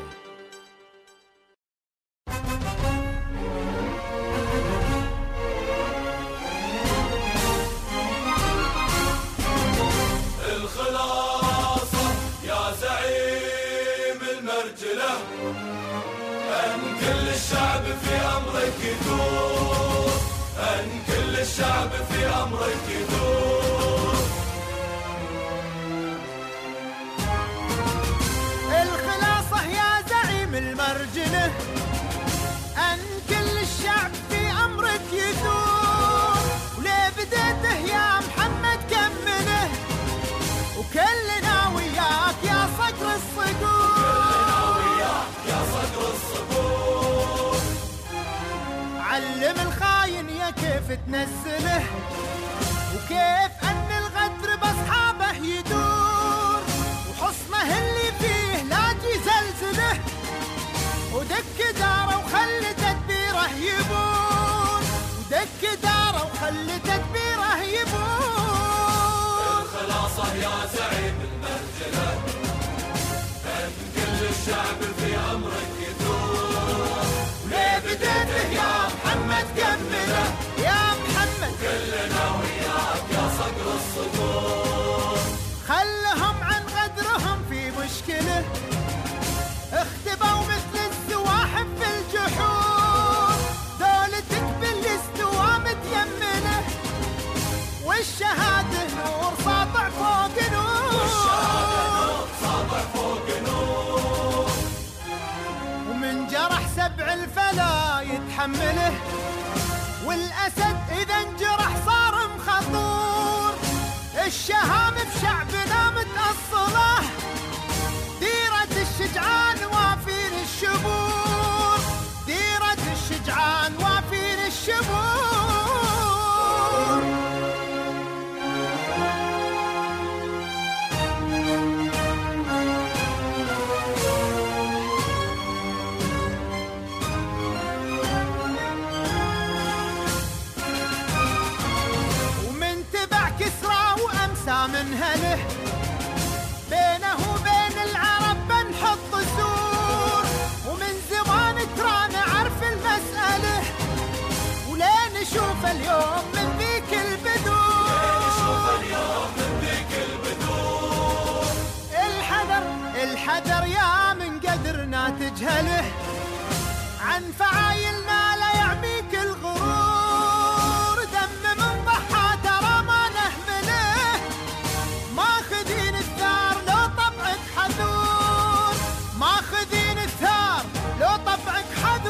Speaker 7: الشعب في أمرك يدور. الخلاصة يا زعيم المرجلة، أن كل الشعب في أمرك يدور. وليه بديته يا محمد كمله، وكلنا وياك يا صقر الصقور. كلنا وياك يا صقر الصقور. علم الخاين يا كيف تنزله، وكيف أن الغدر بأصحابه يدور. وحصنه اللي فيه لا تزلزله، ودك داره وخلي تدبيره يبور. ودك داره وخلي تدبيره يبور. الخلاصة يا زعيم المرجلة، أن كل الشعب في أمرك يدور. وليه بديته يا محمد كمله، يا محمد كلنا وياك يا صقر الصقور. خلهم عن غدرهم في مشكلة، اختبوا مثل الزواحف في سبع الفلا يتحمله، والأسد إذا انجرح صار مخطور. الشهام في شعبنا متأصله، ديرة الشجعان وافين الشبور، ديرة الشجعان وافين الشبور. من هله بينه وبين العرب بنحط سور، ومن زمان ترى نعرف المسألة، ولين نشوف اليوم من ذيك البذور، نشوف اليوم من ذيك البذور. الحذر الحذر يا من قدرنا تجهله، عن فعايلنا لا يعميك الغرور. دم من ضحى ترى ما نهمله، ماخذين الثار لو طبعك حذور، ماخذين الثار لو طبعك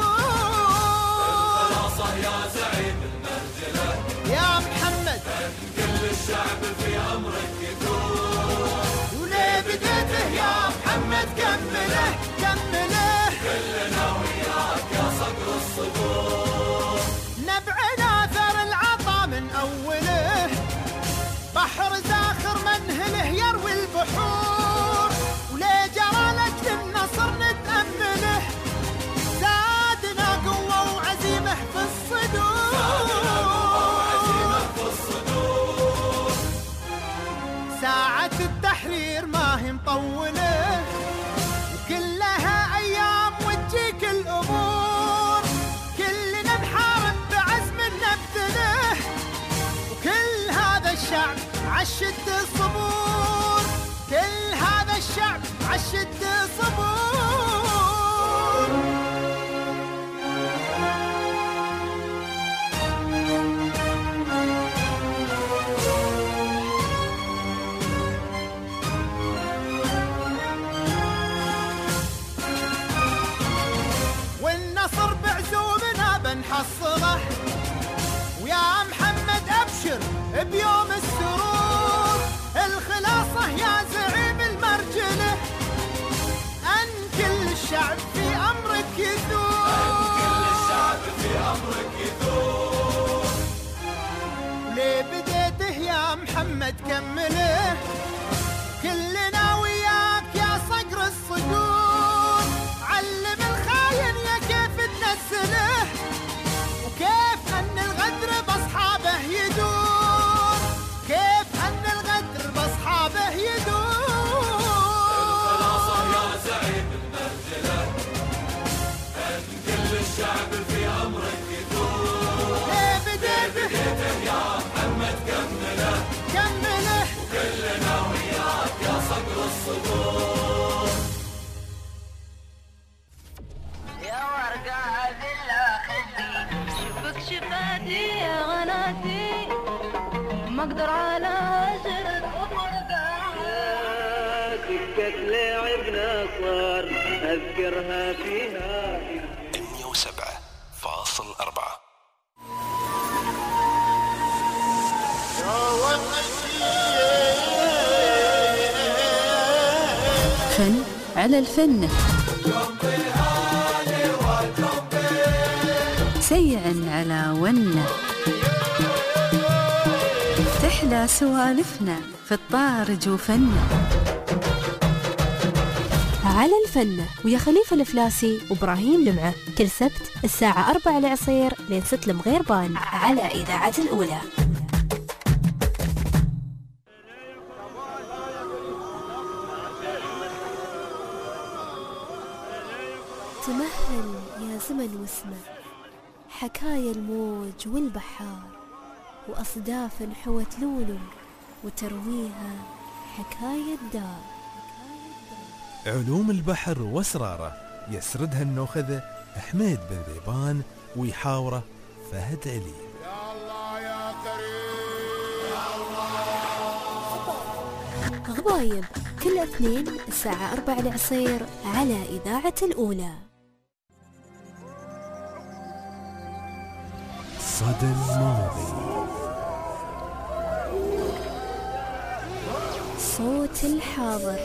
Speaker 7: حذور. الخلاصة يا زعيم المرجلة يا محمد، كل الشعب في أمرك يدور، وليه بديته يا محمد كمله كمله، كلنا وياك يا صقر الصبور. نبعنا ثر العطا من أوله، بحر زاخر منهله يروي البحور، وليه جرى لك النصر نتأمله، زادنا قوة وعزيمة في الصدور، زادنا قوة وعزيمة في الصدور. ساعة التحرير ما هي مطولة، وكلها أيام وتجيك الأمور، كلنا نحارب بعزم نبذله، وكل هذا الشعب عالشد صبور، كل هذا الشعب عالشد صبور. والنصر بعزومنا بنحصله، ويا محمد أبشر بيوم السرور. الخلاصة يا زعيم المرجلة، أن كل الشعب في أمرك يثور، أن كل الشعب في أمرك يثور. ليه بديته يا محمد كمله، كلنا وياك يا صقر الصقور. علم الخاين يا كيف تنزله، وكيف أن الغدر بأصحابه يدور، كيف أن الغدر بأصحابه يدور. الخلاصة يا زعيم المرجلة، أن كل الشعب في أمرك يدور، ليه بديته يا محمد كمله كمله، وكلنا وياك يا صقر الصبور.
Speaker 13: يا ورقة ذلة خدي، شوفك شفاتي يا غناتي، ما اقدر على هجرة ورقة، سكة لعبنا صار اذكرها فيها.
Speaker 14: مية وسبعة فاصل أربعة.
Speaker 15: فن على الفن، سيع على ونه، تحلى سوالفنا في الطارج وفنه.
Speaker 2: على الفن ويا خليفة الفلاسي وإبراهيم لمعة، كل سبت الساعة أربعة العصير لين ست المغيربان على إذاعة الأولى. تمهل يا زمن واسمع حكايا الموج والبحار، وأصداف حوت لولو وترويها حكاية دار.
Speaker 1: علوم البحر واسراره يسردها النوخذة حميد بن ذيبان، ويحاوره فهد علي.
Speaker 7: يا الله يا كريم يا الله.
Speaker 2: غبايب كل اثنين الساعة أربعة العصير على إذاعة الأولى.
Speaker 1: صدى الماضي.
Speaker 2: صوت الحاضر.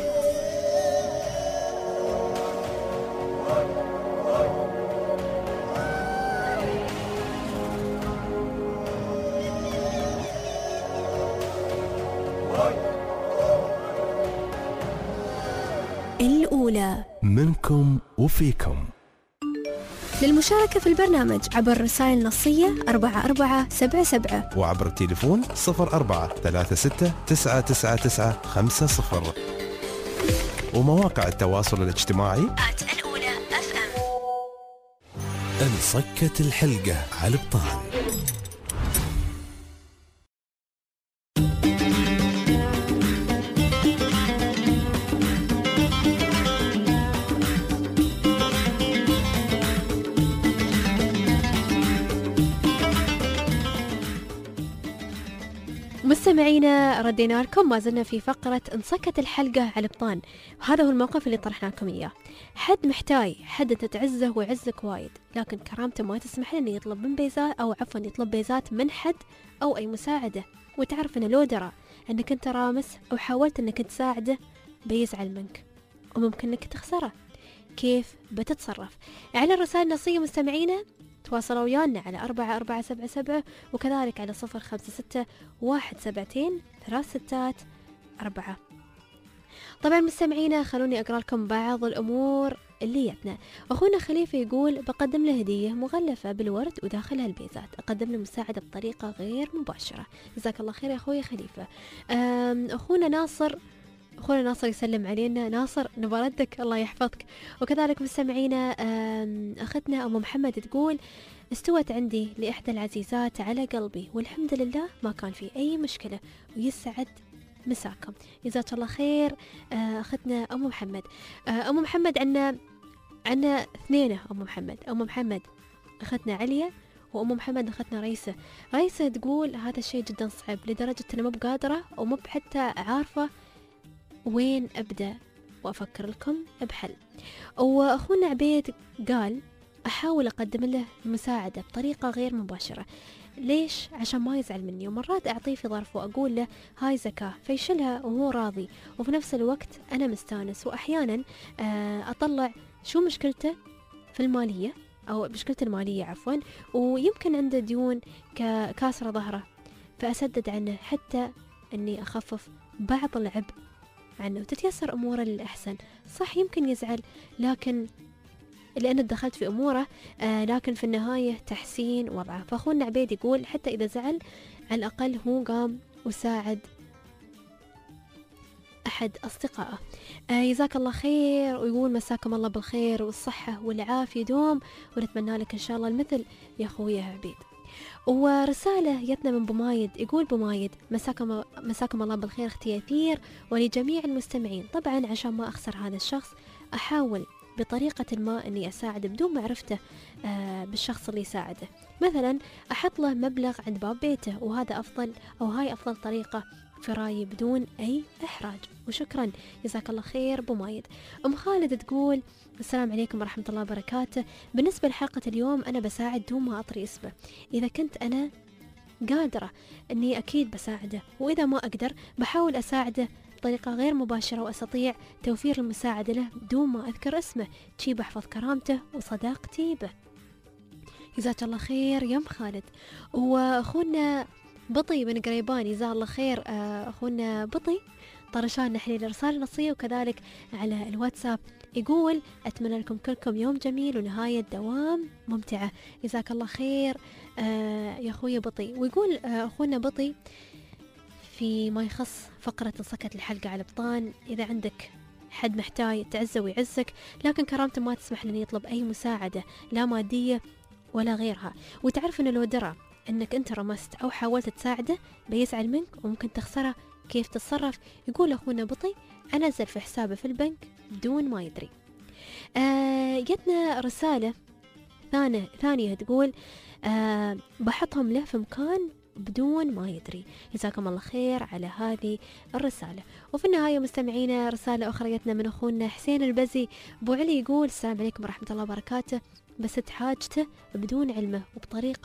Speaker 2: الأولى
Speaker 1: منكم وفيكم.
Speaker 2: للمشاركة في البرنامج عبر رسائل نصية أربعة أربعة سبعة سبعة
Speaker 1: وعبر التليفون صفر أربعة ثلاثة ستة تسعة تسعة تسعة خمسة صفر ومواقع التواصل الاجتماعي
Speaker 2: الأولى أف أم.
Speaker 1: انصكت الحلقة على البطال.
Speaker 6: مستمعينا ردينا لكم، ما زلنا في فقرة انصكت الحلقة على البطان. وهذا هو الموقف اللي طرحنا لكم إياه. حد محتاج، حد أنت تعزه ويعزك وايد، لكن كرامته ما تسمح له إنه يطلب من بيزات أو عفوا يطلب بيزات من حد أو أي مساعدة، وتعرف إنه لو درى أنك أنت رامس أو حاولت أنك تساعده بيزعل منك وممكن أنك تخسره. كيف بتتصرف؟ على الرسائل النصية مستمعينا تواصلوا ويانا على أربعة أربعة سبعة سبعة وكذلك على صفر خمسة ستة واحد سبعتين ثلاث ستات أربعة. طبعا مستمعينا خلوني أقرأ لكم بعض الأمور اللي يتنا. أخونا خليفة يقول بقدم له هدية مغلفة بالورد وداخلها البيزات، أقدم له مساعدة بطريقة غير مباشرة. جزاك الله خير يا أخوي خليفة. أخونا ناصر أخونا ناصر يسلم علينا. ناصر نبردك الله يحفظك. وكذلك مستمعينا أختنا أم محمد تقول استوت عندي لإحدى العزيزات على قلبي والحمد لله ما كان في أي مشكلة ويسعد مساكم. جزاك الله خير أختنا أم محمد. أم محمد عنا عنا اثنين. أم محمد أم محمد أختنا عليا وأم محمد أختنا ريسة. ريسة تقول هذا الشيء جدا صعب لدرجة أنا مو بقادرة ومو حتى عارفة وين أبدأ وأفكر لكم بحل. وأخونا عبيد قال أحاول أقدم له مساعدة بطريقة غير مباشرة. ليش؟ عشان ما يزعل مني، ومرات أعطيه في ظرف وأقول له هاي زكاة فيشلها وهو راضي، وفي نفس الوقت أنا مستانس. وأحيانا أطلع شو مشكلته في المالية أو مشكلته المالية عفوا، ويمكن عنده ديون كاسرة ظهره فأسدد عنه حتى أني أخفف بعض العبء عنه وتتيسر أموره للأحسن. صح يمكن يزعل لكن لأن دخلت في أموره آه لكن في النهاية تحسين وضعه. فأخونا عبيد يقول حتى إذا زعل على الأقل هو قام وساعد أحد أصدقائه. آه جزاك الله خير. ويقول مساكم الله بالخير والصحة والعافية دوم، ونتمنى لك إن شاء الله المثل يا أخويا عبيد. ورسالة يتنا من بمايد يقول بمايد مساكم مساكم الله بالخير اختي أثير ولجميع المستمعين. طبعا عشان ما أخسر هذا الشخص أحاول بطريقة ما أني أساعده بدون معرفته آه بالشخص اللي يساعده. مثلا أحط له مبلغ عند باب بيته، وهذا أفضل أو هاي أفضل طريقة في رأيي بدون أي إحراج. وشكرا جزاك الله خير بمايد. أم خالد تقول السلام عليكم ورحمة الله وبركاته. بالنسبة لحلقة اليوم أنا بساعد دون ما أطري اسمه. إذا كنت أنا قادرة أني أكيد بساعده، وإذا ما أقدر بحاول أساعده بطريقة غير مباشرة وأستطيع توفير المساعدة له بدون ما أذكر اسمه، شي بحفظ كرامته وصداقتي به. جزاك الله خير يا أم خالد. وأخونا بطي بن قريبان جزاه الله خير. أخونا بطي طرشان نحن الرسالة النصية وكذلك على الواتساب يقول أتمنى لكم كلكم يوم جميل ونهاية دوام ممتعة. جزاك الله خير آه يا أخويا بطي. ويقول آه أخونا بطي في ما يخص فقرة انصكت الحلقة على بطان، إذا عندك حد محتاج تعزه ويعزك لكن كرامته ما تسمح لن يطلب أي مساعدة لا مادية ولا غيرها، وتعرف أنه لو درى أنك أنت رمست أو حاولت تساعده بيزعل منك وممكن تخسره، كيف تتصرف؟ يقول أخونا بطي أنزل في حسابه في البنك بدون ما يدري. آه جتنا رسالة ثانية ثانية تقول آه بحطهم له في مكان بدون ما يدري. جزاكم الله خير على هذه الرسالة. وفي النهاية مستمعينا رسالة أخرى جتنا من أخونا حسين البزي أبو علي يقول السلام عليكم ورحمة الله وبركاته. بس حاجته بدون علمه وبطريقة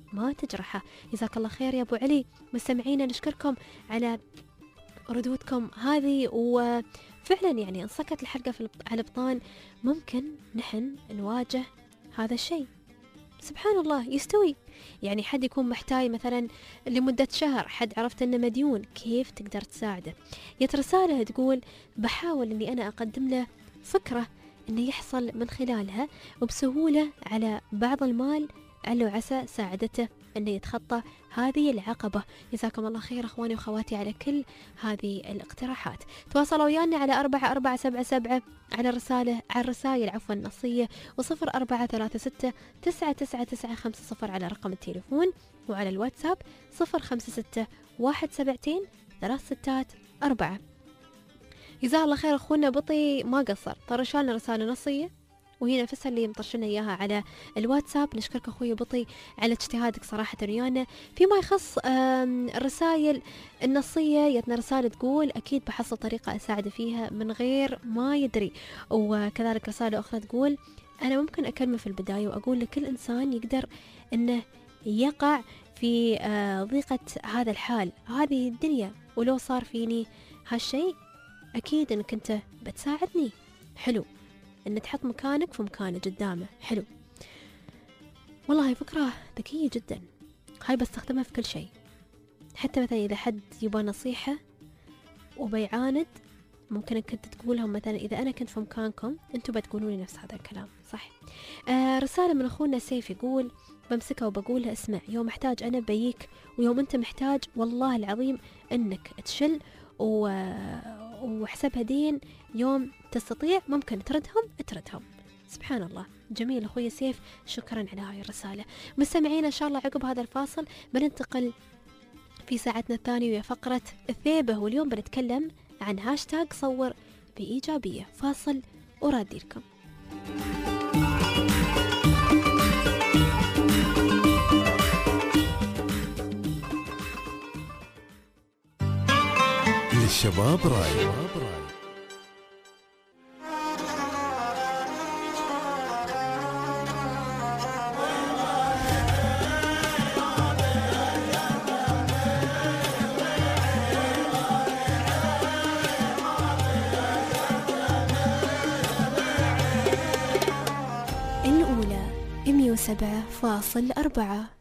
Speaker 6: ما تجرحه. جزاك الله خير يا أبو علي. مستمعينا نشكركم على ردودكم هذه، وفعلا يعني انصكت الحلقة في على الأبطال ممكن نحن نواجه هذا الشيء. سبحان الله يستوي. يعني حد يكون محتاج مثلا لمدة شهر، حد عرفت انه مديون، كيف تقدر تساعده؟ يت رسالة تقول بحاول اني انا اقدم له فكرة انه يحصل من خلالها وبسهولة على بعض المال على عسى ساعدته انه يتخطى هذه العقبة. جزاكم الله خير اخواني واخواتي على كل هذه الاقتراحات. تواصلوا ويانا على أربعة أربعة سبعة سبعة على الرسالة على الرسائل عفوا النصية، وصفر أربعة ثلاثة ستة تسعة تسعة تسعة خمسة صفر على رقم التليفون، وعلى الواتساب صفر خمسة ستة واحد سبعتين ثلاث ستات أربعة. جزاه الله خير أخونا بطي ما قصر، طرشالنا رسالة نصية وهي نفسها اللي مطرشنا إياها على الواتساب. نشكرك أخوي بطي على اجتهادك صراحة ويانا. فيما يخص الرسائل النصية، يتنا رسالة تقول أكيد بحصل طريقة أساعد فيها من غير ما يدري. وكذلك رسالة أخرى تقول أنا ممكن أكلمه في البداية وأقول لكل إنسان يقدر أنه يقع في ضيقة هذا الحال، هذه الدنيا، ولو صار فيني هالشيء أكيد أنك أنت بتساعدني. حلو أن تحط مكانك في مكانه قدامه. حلو والله فكرة ذكية جدا، هاي بستخدمها في كل شيء. حتى مثلا إذا حد يبغى نصيحة وبيعاند ممكن أنك أنت تقولهم مثلا إذا أنا كنت في مكانكم أنتوا بتقولوا لي نفس هذا الكلام. صح. آه رسالة من أخونا سيف يقول بمسكها وبقولها اسمع، يوم محتاج أنا بيك، ويوم أنت محتاج والله العظيم أنك تشل و... وحسبها دين، يوم تستطيع ممكن تردهم تردهم. سبحان الله. جميل أخوي سيف، شكرا على هاي الرسالة. مستمعين إن شاء الله عقب هذا الفاصل بننتقل في ساعتنا الثانية وهي فقرة الثيبة، واليوم بنتكلم عن هاشتاج صور بإيجابية. فاصل ورادي لكم.
Speaker 1: للشباب راي.
Speaker 2: الأولى مئة وسبعة فاصل أربعة.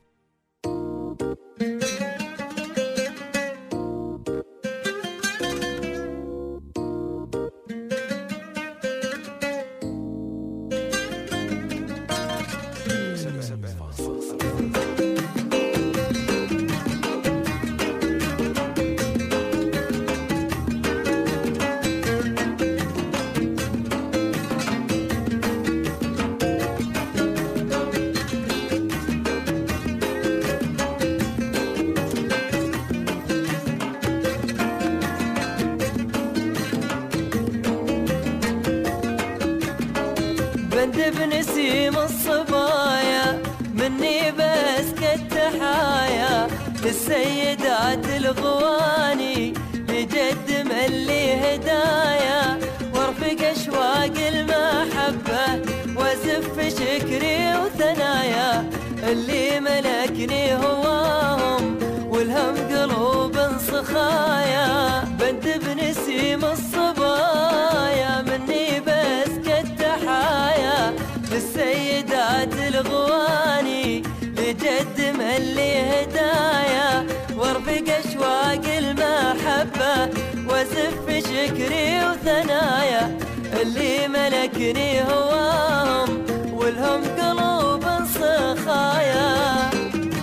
Speaker 16: بنسيم الصبايا مني بسكت تحايا للسيدات الغواني لجد ملي هدايا، وارفق اشواق المحبة وازف شكري وثنايا اللي ملكني هواهم والهم قلوب صخايا. بنت بنسيم الصبايا مني بسكت تحايا للسيدات الغواني لجد ملي هدايا، وارفق اشواق المحبة وازف شكري وثنايا اللي ملكني هواهم والهم قلوب صخايا.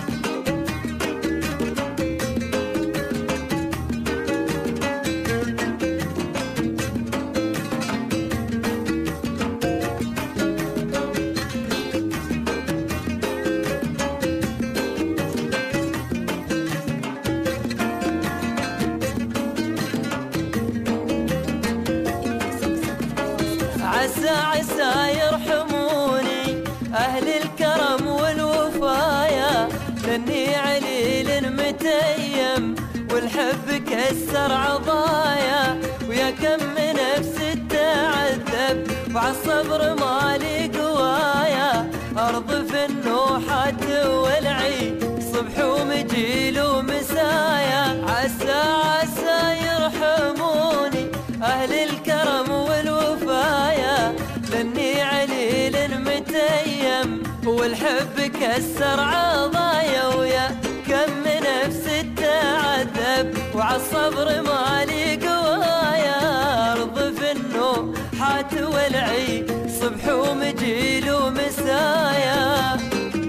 Speaker 16: عسى عسى يرحموني أهل الكرم والوفايا، لأني عليل متيم والحب كسر عضايا، ويا كم من نفس تعذب وعالصبر مالي قوايا، أرض في النوحات والعي صبح ومجيل ومسايا. عسى عسى يرحموني أهل الكرم والوفايا، لأني عليل متيم والحب كسر عضايا. ويا كم من نفس تعذب وعالصبر مالي قوايا. أرض في النوحات والعي صبح ومجيل ومسايا.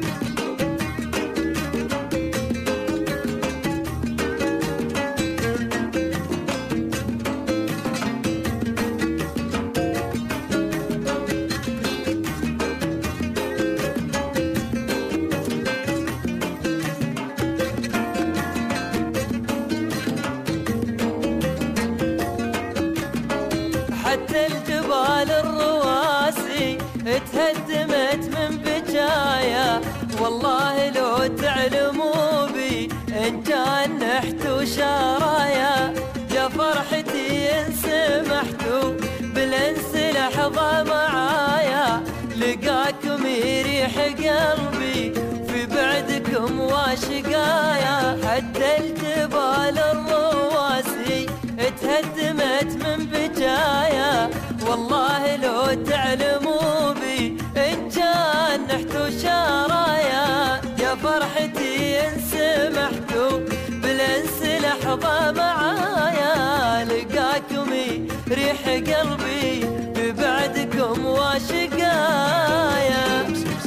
Speaker 16: حتى الجبال الرواسي اتهدمت من بجايا. والله لو تعلموا بي ان كان نحت وشرايا. يا فرحتي ان سمحتوا بالانس لحظة معايا. لقاكم يريح قلبي في بعدكم واشقايا. حتى الجبال الرواسي اتهدمت من بجايا. والله لو تعلموا بي ان كان نحت وشرايا. يا فرحتي ان سمحتوا بالانس لحظة معايا. لقاكم يريح قلبي ببعدكم واشقايا.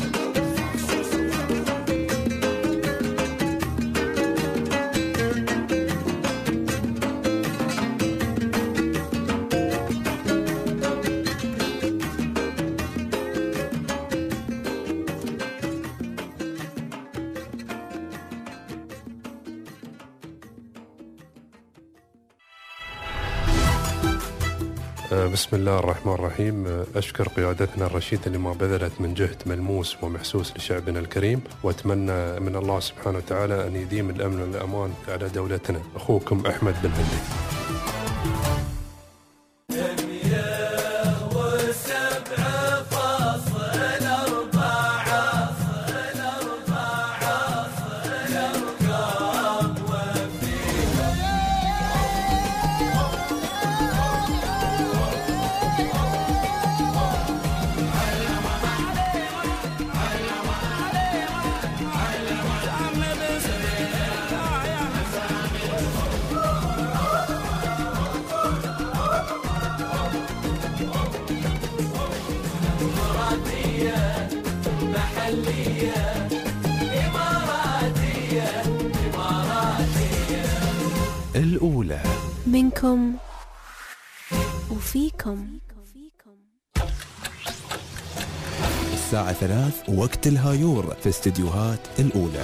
Speaker 17: بسم الله الرحمن الرحيم. أشكر قيادتنا الرشيدة لما بذلت من جهد ملموس ومحسوس لشعبنا الكريم، وأتمنى من الله سبحانه وتعالى أن يديم الأمن والأمان على دولتنا. أخوكم أحمد بن هندي.
Speaker 1: الأولى
Speaker 2: منكم وفيكم.
Speaker 1: الساعة ثلاث وقت الهايور في استديوهات الأولى.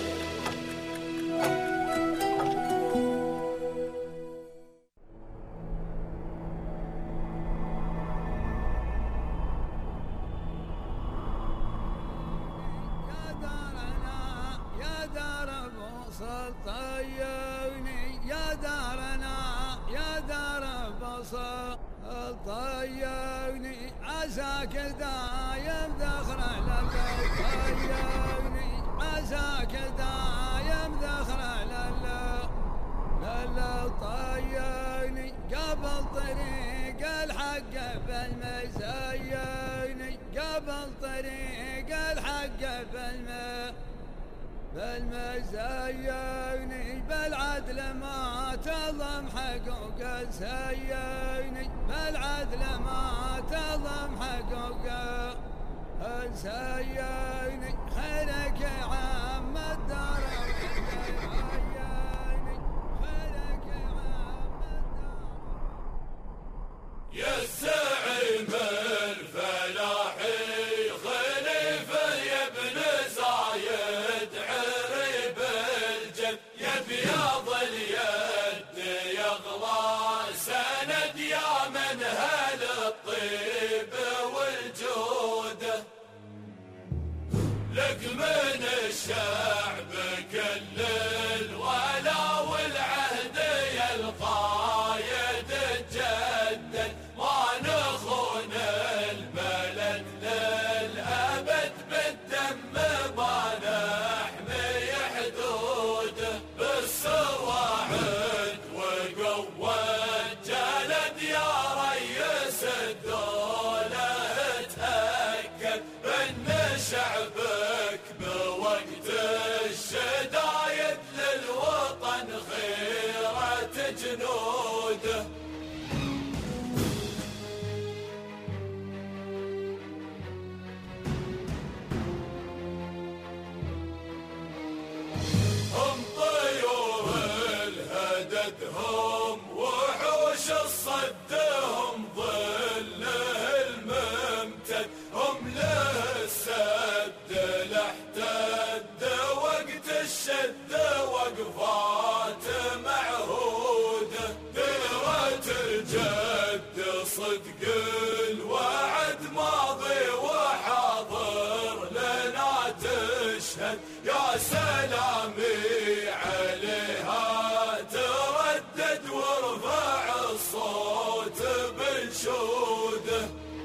Speaker 18: طيبني عساك دايم ذخر طيبني عساك دايم ذخر لله لله. طيبني قبل طريق الحق بالمزيني قبل طريق الحق بالمزيني بالمزيني بالعدل ما تظلم حقوق السيني بالعدل ما تظلم حقوق السيني. خيرك عام الدار خيرك عام الدار.
Speaker 7: يا السعيم الفلاحي خليفة يا ابن زايد عريب الجد يا بياض اليد يغلى سند يا من هل الطيب والجودة. لك من الشعب كل الولا والعهد يا القايد الجدد. ما نخون البلد للأبد بالدم ما نحمي حدود.
Speaker 19: يدهم وحوش الصدهم ظله الممتد هم له السد الاحتد وقت الشدة وقفات معهودة ديرة الجد صدق الوعد ماضي وحاضر لنا تشهد يا سلامي عليها تردد وارفع الصوت بنشوده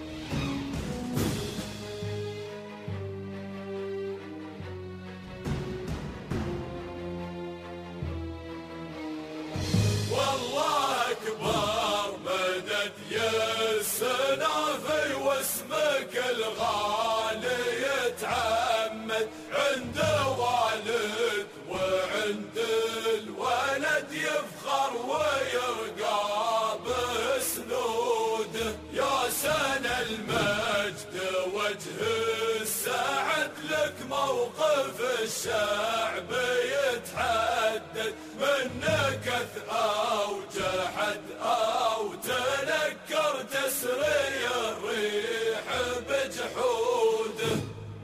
Speaker 19: والله أكبر مدد يا السنافي واسمك الغالي يتعمد عند والد وعند الولد يفخر ويرقى بسنوده يا سنة المجد وجه السعد لك موقف الشعب يتحدد منك أو جحد أو تنكر تسري الريح بجحوده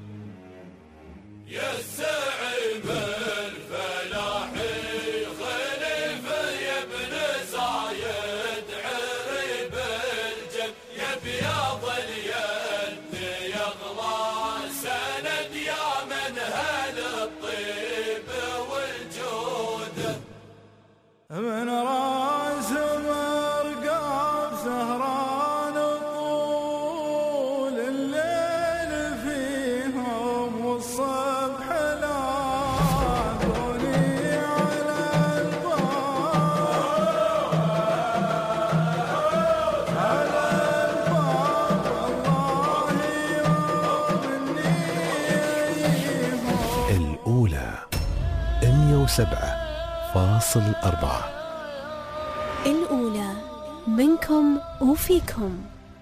Speaker 19: يا الزعيم الفلاحي خليفة يا ابن زايد عريب الجد يا بياض اليد يغلى سند يا من هل الطيب والجود
Speaker 18: من راس مرقاب سهران طول الليل فيهم والصبح لاقوني على الباب على الباب والله يوم النيهم
Speaker 1: الأولى مية وسبعة فاصل أربعة.
Speaker 2: الأولى منكم وفيكم.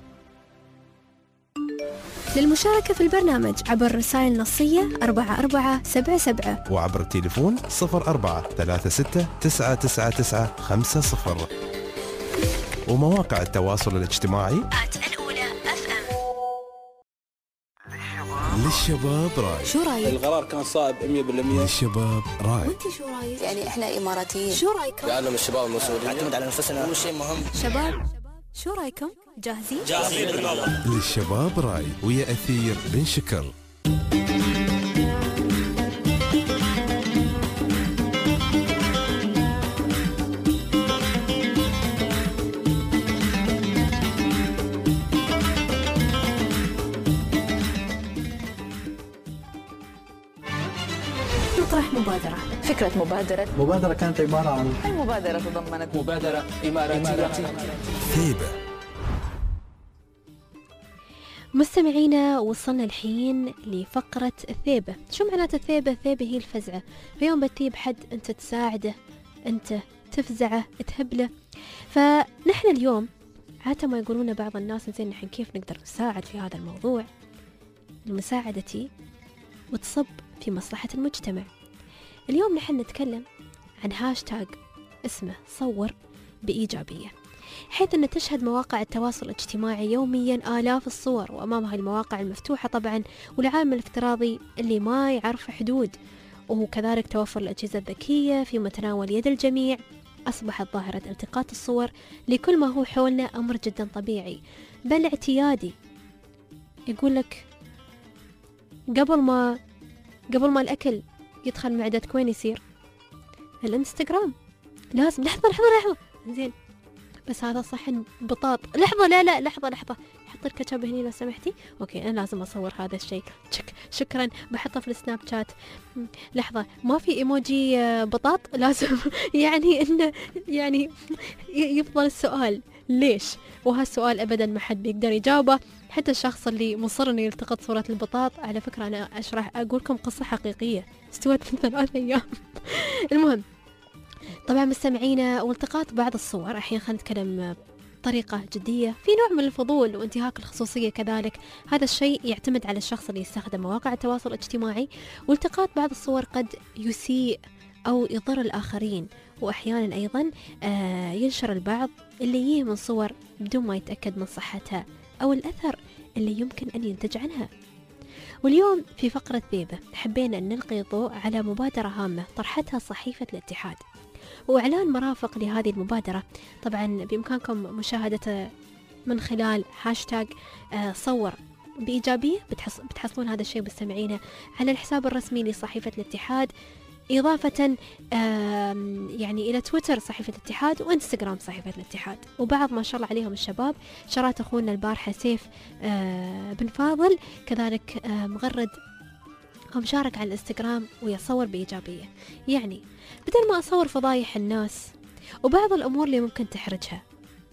Speaker 2: للمشاركة في البرنامج عبر رسائل نصية أربعة أربعة سبعة سبعة
Speaker 1: وعبر التليفون صفر أربعة ثلاثة ستة تسعة تسعة تسعة خمسة صفر ومواقع التواصل الاجتماعي
Speaker 2: الأولى أف أم.
Speaker 1: للشباب راي.
Speaker 2: شو رايك؟
Speaker 3: القرار كان صائب مية بالمية.
Speaker 1: للشباب راي.
Speaker 2: وانت شو رايك؟
Speaker 5: يعني احنا اماراتيين.
Speaker 2: شو رايكم؟
Speaker 3: يعلم الشباب المسؤولين
Speaker 5: نعتمد على انفسنا اول شيء مهم.
Speaker 2: شباب شو رايكم؟ جاهزين؟
Speaker 5: جاهزين بالله.
Speaker 1: للشباب راي ويا أثير بن شكر.
Speaker 2: نطرح مبادرة.
Speaker 5: فكرة مبادرة
Speaker 20: مبادرة كانت عبارة عن
Speaker 5: المبادرة تضمنت
Speaker 20: مبادرة إماراتية
Speaker 1: ثيبة.
Speaker 6: مستمعينا وصلنا الحين لفقرة الثيبة. شو معنات الثيبة؟ الثيبة هي الفزعة. في يوم بتثيب حد أنت تساعده، أنت تفزعه، تهبله. فنحن اليوم عادة ما يقولون بعض الناس زين نحن كيف نقدر نساعد في هذا الموضوع. المساعدة وتصب في مصلحة المجتمع. اليوم نحن نتكلم عن هاشتاج اسمه صور بإيجابية، حيث أن تشهد مواقع التواصل الاجتماعي يوميا آلاف الصور، وأمامها المواقع المفتوحة طبعا والعالم الافتراضي اللي ما يعرف حدود، وكذلك توفر الأجهزة الذكية في متناول يد الجميع. أصبحت ظاهرة التقاط الصور لكل ما هو حولنا أمر جدا طبيعي بل اعتيادي. يقول لك قبل ما قبل ما الأكل يدخل معدتك وين يصير؟ الانستغرام. لازم لحظة لحظة لحظة زين بس هذا صحن بطاط. لحظة لا لا لحظة لحظة حط الكاتشب هني لو سمحتي. اوكي انا لازم اصور هذا الشيء. شك شكرا بحطه في السناب شات. لحظة ما في ايموجي بطاط لازم يعني انه يعني يفضل السؤال ليش؟ وهالسؤال ابدا ما حد بيقدر يجاوبه، حتى الشخص اللي مصر انه يلتقط صورة البطاط. على فكرة انا اشرح اقول لكم قصة حقيقية استوت في ثلاث ايام. المهم طبعا مستمعينا والتقاط بعض الصور الحين خلينا نتكلم بطريقة جدية في نوع من الفضول وانتهاك الخصوصية كذلك. هذا الشيء يعتمد على الشخص اللي يستخدم مواقع التواصل الاجتماعي، والتقاط بعض الصور قد يسيء أو يضر الآخرين، وأحيانا أيضا آه ينشر البعض اللي يجيه من صور بدون ما يتأكد من صحتها أو الأثر اللي يمكن أن ينتج عنها. واليوم في فقرة ذيبة حبينا أن نلقي ضوء على مبادرة هامة طرحتها صحيفة الاتحاد وإعلان مرافق لهذه المبادرة. طبعا بإمكانكم مشاهدة من خلال هاشتاج آه صور بإيجابية، بتحص... بتحصلون هذا الشيء مستمعينا على الحساب الرسمي لصحيفة الاتحاد، إضافة يعني إلى تويتر صحيفة الاتحاد وإنستغرام صحيفة الاتحاد. وبعض ما شاء الله عليهم الشباب شرات أخونا البارحة سيف بن فاضل كذلك مغرد هم شارك على الانستغرام ويصور بإيجابية. يعني بدل ما أصور فضايح الناس وبعض الأمور اللي ممكن تحرجها،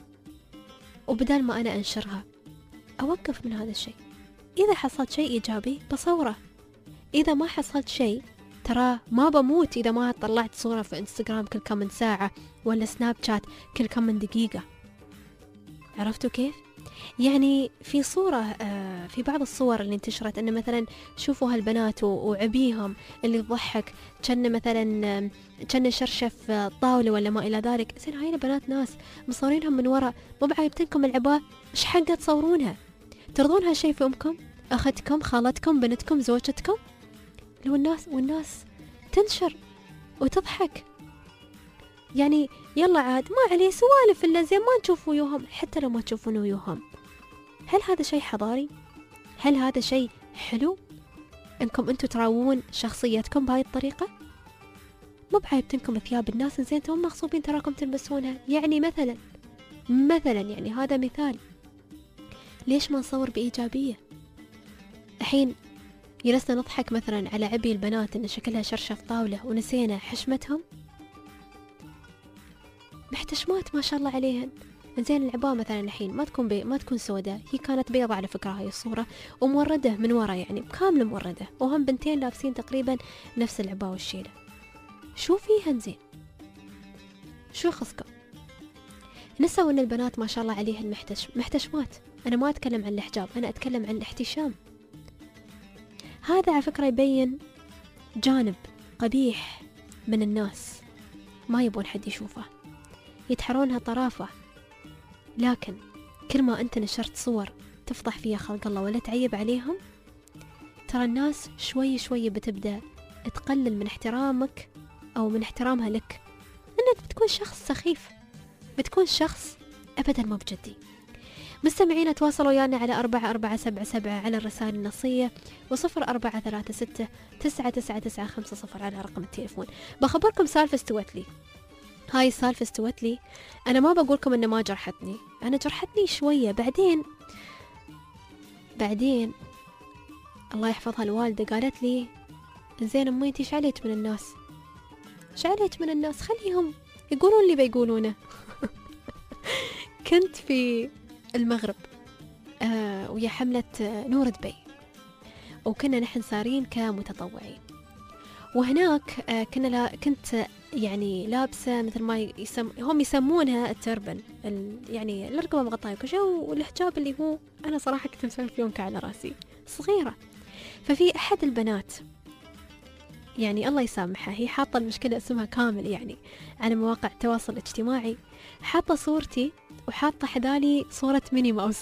Speaker 6: وبدل ما أنا أنشرها، أوقف من هذا الشيء. إذا حصلت شيء إيجابي بصوره، إذا ما حصلت شيء ترى ما بموت إذا ما طلعت صورة في إنستغرام كل كم من ساعة ولا سناب شات كل كم من دقيقة. عرفتوا كيف؟ يعني في صورة آه في بعض الصور اللي انتشرت أن مثلا شوفوا هالبنات وعبيهم اللي تضحك كان مثلا كان شرشف طاولة ولا ما إلى ذلك. زين هاي البنات ناس مصورينهم من وراء، مو بعيبتنكم العباء، إيش حقة تصورونها؟ ترضون هالشي في أمكم، أختكم، خالتكم، بنتكم، زوجتكم؟ لو الناس والناس تنشر وتضحك. يعني يلا عاد ما عليه سوالف إلا زين ما نشوف ويوهم. حتى لو ما تشوفون ويوهم، هل هذا شيء حضاري؟ هل هذا شيء حلو انكم انتم تراوون شخصيتكم بهاي الطريقة؟ مو بعيبتنكم ثياب الناس زين توم مغصوبين تراكم تلبسونها. يعني مثلا مثلا يعني هذا مثال، ليش ما نصور بإيجابية؟ الحين جلسنا نضحك مثلا على عبي البنات ان شكلها شرشف طاولة ونسينا حشمتهم. محتشمات ما شاء الله عليهن. زين العباء مثلا الحين ما تكون بي ما تكون سوداء، هي كانت بيضة على فكرة هاي الصورة، وموردة من ورا يعني كاملة موردة، وهم بنتين لابسين تقريبا نفس العباء والشيلة. شو فيهن زين؟ شو يخصكم؟ نسوا ان البنات ما شاء الله عليهن محتش محتشمات. انا ما اتكلم عن الحجاب، انا اتكلم عن الاحتشام. هذا على فكرة يبين جانب قبيح من الناس ما يبون حد يشوفه، يتحرونها طرافة. لكن كل ما أنت نشرت صور تفضح فيها خلق الله ولا تعيب عليهم، ترى الناس شوي شوي بتبدأ تقلل من احترامك أو من احترامها لك، أنك بتكون شخص سخيف، بتكون شخص أبدا ما بجدي. مستمعين تواصلوا ويانا على أربعة أربعة سبعة سبعة على الرسائل النصية، وصفر أربعة ثلاثة ستة تسعة تسعة تسعة خمسة صفر على رقم التليفون. بخبركم سالفة استوت لي. هاي السالفة استوت لي، أنا ما بقولكم إنه ما جرحتني، أنا جرحتني شوية. بعدين بعدين الله يحفظها الوالدة قالت لي زين أمي انتي شعليت من الناس، شعليت من الناس، خليهم يقولون اللي بيقولونه. كنت في المغرب آه ويا حملة آه نور دبي، وكنا نحن سارين كمتطوعين، وهناك آه كنا لا كنت يعني لابسة مثل ما يسم هم يسمونها التربن، يعني الرقبة مغطاية وكل شيء، والحجاب اللي هو أنا صراحة كنت مسوي فيونكة على راسي صغيرة. ففي أحد البنات يعني الله يسامحها، هي حاطة المشكلة اسمها كامل يعني على مواقع التواصل الاجتماعي، حاطة صورتي وحاطة حذالي صورة ميني ماوس.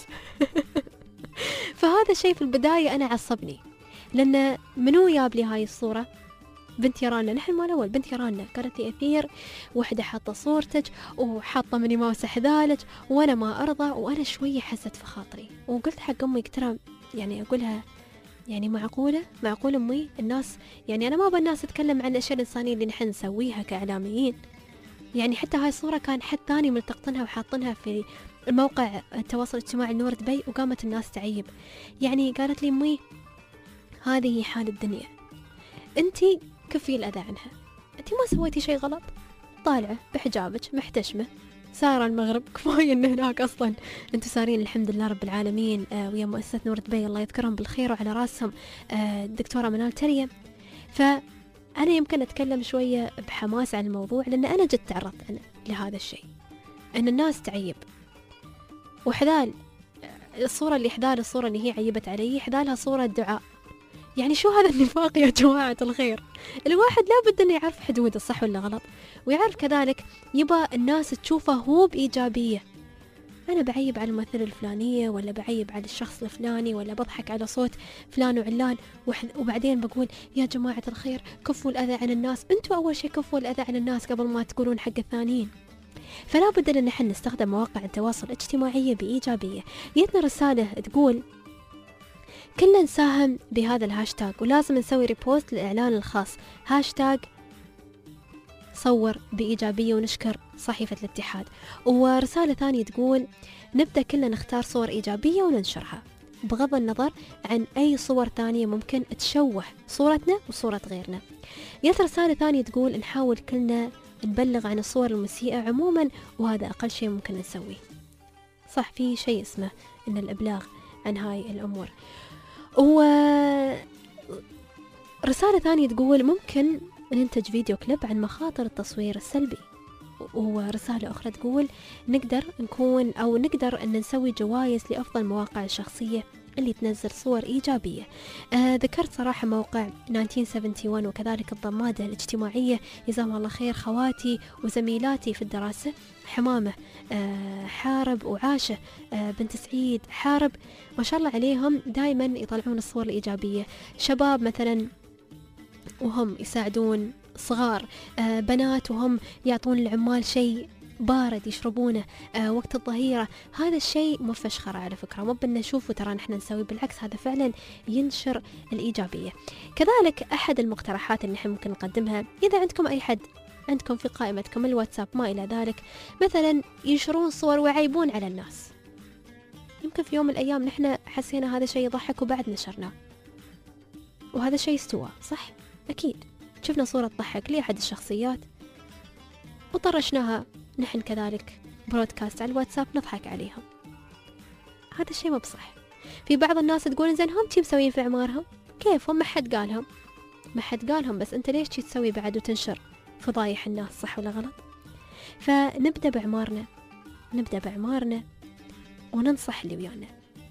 Speaker 6: فهذا الشيء في البداية أنا عصبني، لأن منو ياب لي هاي الصورة؟ بنت يرانا، نحن ما الأول بنت يرانا قالت لي أثير وحدة حاطة صورتك وحاطة ميني ماوس حذالك وأنا ما أرضى. وأنا شوية حست في خاطري وقلت حق أمي كترى يعني أقولها يعني معقولة معقولة أمي الناس يعني أنا ما أبغى الناس تتكلم عن الأشياء الإنسانية اللي نحن نسويها كإعلاميين. يعني حتى هاي الصورة كان حد ثاني ملتقطنها وحاطنها في الموقع التواصل الاجتماعي نور دبي، وقامت الناس تعيب. يعني قالت لي أمي هذه هي حال الدنيا، أنتي كفي الأذى عنها، أنتي ما سويتي شيء غلط، طالعة بحجابك محتشمة سارة المغرب، كفاية إن هناك أصلا أنتوا سارين الحمد لله رب العالمين آه ويا مؤسسة نور دبي الله يذكرهم بالخير وعلى راسهم آه الدكتورة منال تريم. فأنا يمكن أتكلم شوية بحماس عن الموضوع لأن أنا جد تعرضت أنا لهذا الشيء، أن الناس تعيب. وحذال الصورة اللي حذال الصورة اللي هي عيبت علي حذالها صورة دعاء، يعني شو هذا النفاق يا جماعة الخير؟ الواحد لابد أنه يعرف حدوده صح ولا غلط، ويعرف كذلك يبى الناس تشوفه هو بإيجابية. أنا بعيب على الممثلة الفلانية، ولا بعيب على الشخص الفلاني، ولا بضحك على صوت فلان وعلان، وبعدين بقول يا جماعة الخير كفوا الأذى عن الناس. أنتوا أول شيء كفوا الأذى عن الناس قبل ما تقولون حق الثانيين. فلا بد أن نحن نستخدم مواقع التواصل الاجتماعي بإيجابية. جتنا رسالة تقول كلنا نساهم بهذا الهاشتاج، ولازم نسوي ريبوست للإعلان الخاص هاشتاج صور بإيجابية ونشكر صحيفة الاتحاد. ورسالة ثانية تقول نبدأ كلنا نختار صور إيجابية وننشرها بغض النظر عن أي صور ثانية ممكن تشوه صورتنا وصورة غيرنا. جت رسالة ثانية تقول نحاول كلنا نبلغ عن الصور المسيئة عموما، وهذا أقل شيء ممكن نسويه. صح، في شيء اسمه إن الإبلاغ عن هاي الأمور. ورسالة ثانية تقول ممكن ننتج فيديو كليب عن مخاطر التصوير السلبي. ورسالة أخرى تقول نقدر نكون أو نقدر أن نسوي جوائز لأفضل مواقع الشخصية اللي تنزل صور إيجابية. آه ذكرت صراحة موقع ألف وتسعمائة وواحد وسبعين وكذلك الضمادة الاجتماعية، جزاهم الله خير خواتي وزميلاتي في الدراسة، حمامة آه حارب وعاشة آه بنت سعيد حارب، ما شاء الله عليهم دائما يطلعون الصور الإيجابية. شباب مثلا وهم يساعدون صغار، آه بنات وهم يعطون العمال شيء بارد يشربونه آه وقت الظهيرة. هذا الشيء مو فشخرة على فكرة، مو بنشوفه ترى نحن نسوي، بالعكس هذا فعلا ينشر الإيجابية. كذلك أحد المقترحات اللي نحن ممكن نقدمها، إذا عندكم أي حد عندكم في قائمتكم الواتساب ما إلى ذلك مثلا ينشرون صور ويعيبون على الناس، يمكن في يوم من الأيام نحن حسينا هذا شيء يضحك وبعد نشرناه، وهذا شيء استوى صح أكيد. شفنا صورة تضحك لأحد الشخصيات وطرشناها نحن كذلك برودكاست على الواتساب نضحك عليهم، هذا الشيء ما بصح. في بعض الناس تقول زين هم تي مسوين في عمارهم، كيفهم؟ ما حد قالهم ما حد قالهم بس أنت ليش تي تسوي بعد وتنشر فضايح الناس، صح ولا غلط؟ فنبدأ بعمارنا نبدأ بعمارنا وننصح اللي ويانا.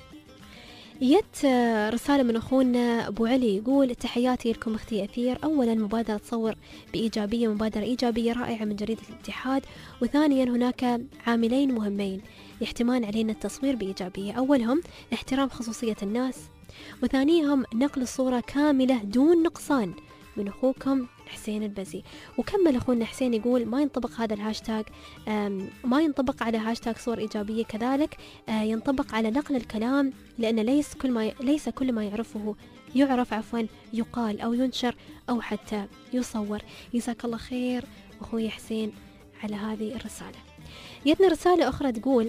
Speaker 6: جت رسالة من أخونا أبو علي يقول تحياتي لكم أختي أثير، أولا مبادرة تصور بإيجابية مبادرة إيجابية رائعة من جريدة الاتحاد، وثانيا هناك عاملين مهمين يحتمان علينا التصوير بإيجابية، أولهم احترام خصوصية الناس، وثانيهم نقل الصورة كاملة دون نقصان من أخوكم حسين البزي. وكمل أخونا حسين يقول ما ينطبق هذا الهاشتاج ما ينطبق على هاشتاج صور إيجابية، كذلك ينطبق على نقل الكلام، لأن ليس كل ما ليس كل ما يعرفه يعرف عفوا يقال أو ينشر أو حتى يصور. جزاك الله خير أخوي حسين على هذه الرسالة. جتنا رسالة أخرى تقول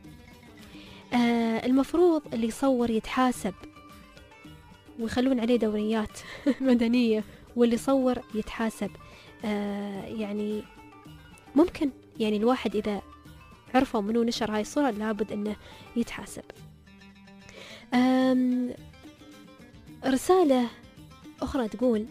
Speaker 6: المفروض اللي يصور يتحاسب ويخلون عليه دوريات مدنية، واللي صور يتحاسب. آه يعني ممكن يعني الواحد إذا عرفوا منو نشر هاي الصورة لابد أنه يتحاسب. رسالة أخرى تقول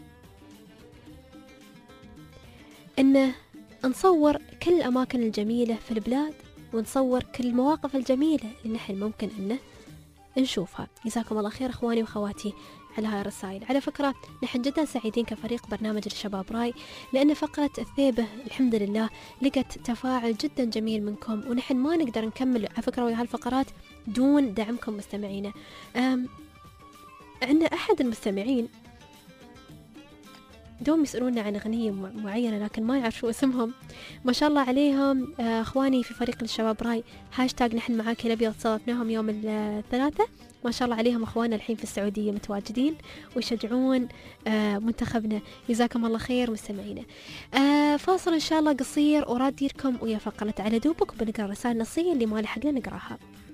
Speaker 6: أنه نصور كل الأماكن الجميلة في البلاد، ونصور كل المواقف الجميلة اللي نحن ممكن أنه نشوفها. جزاكم الله خير أخواني وخواتي على هاي الرسائل. على فكرة نحن جدا سعيدين كفريق برنامج الشباب راي، لأن فقرة الثيبة الحمد لله لقت تفاعل جدا جميل منكم، ونحن ما نقدر نكمل على فكرة ويا هالفقرات دون دعمكم مستمعينا. عندنا أحد المستمعين دوم يسألونا عن أغنية معينة لكن ما يعرف شو اسمهم، ما شاء الله عليهم أخواني في فريق الشباب راي هاشتاج نحن معاك الأبيض، استضفناهم يوم الثلاثة، ما شاء الله عليهم أخواننا الحين في السعودية متواجدين ويشجعون منتخبنا. جزاكم الله خير مستمعينا. فاصل إن شاء الله قصير وراديركم ويا فقرة على دوبك بنقرأ رسائل نصية اللي ما لحقنا نقراها.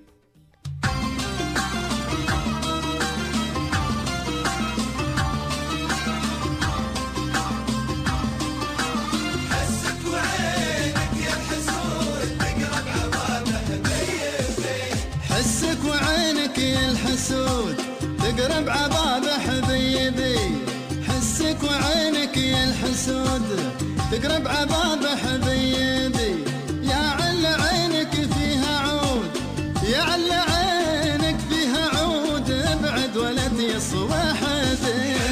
Speaker 18: الحسود تقرب عباب حبيبي، حسك وعينك يا الحسود تقرب عباب حبيبي، يا عل عينك فيها عود يا عل عينك فيها عود، ابعد ولا تيصوى حبيبي.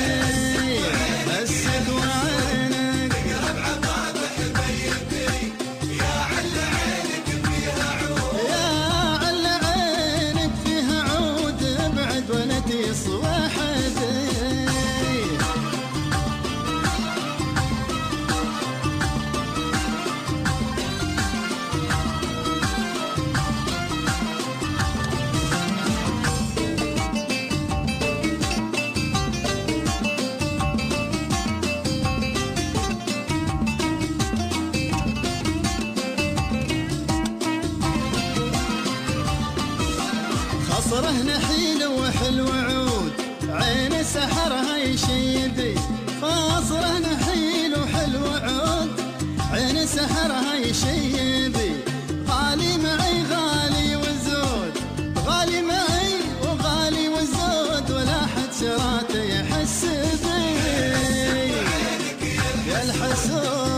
Speaker 18: نحيل وحلو عود عين سحرها يشيبي خاصره نحيل وحلو عود عين سحرها يشيبي غالي معي غالي وزود غالي معي وغالي وزود ولا حد شراته يحس بي يا الحسود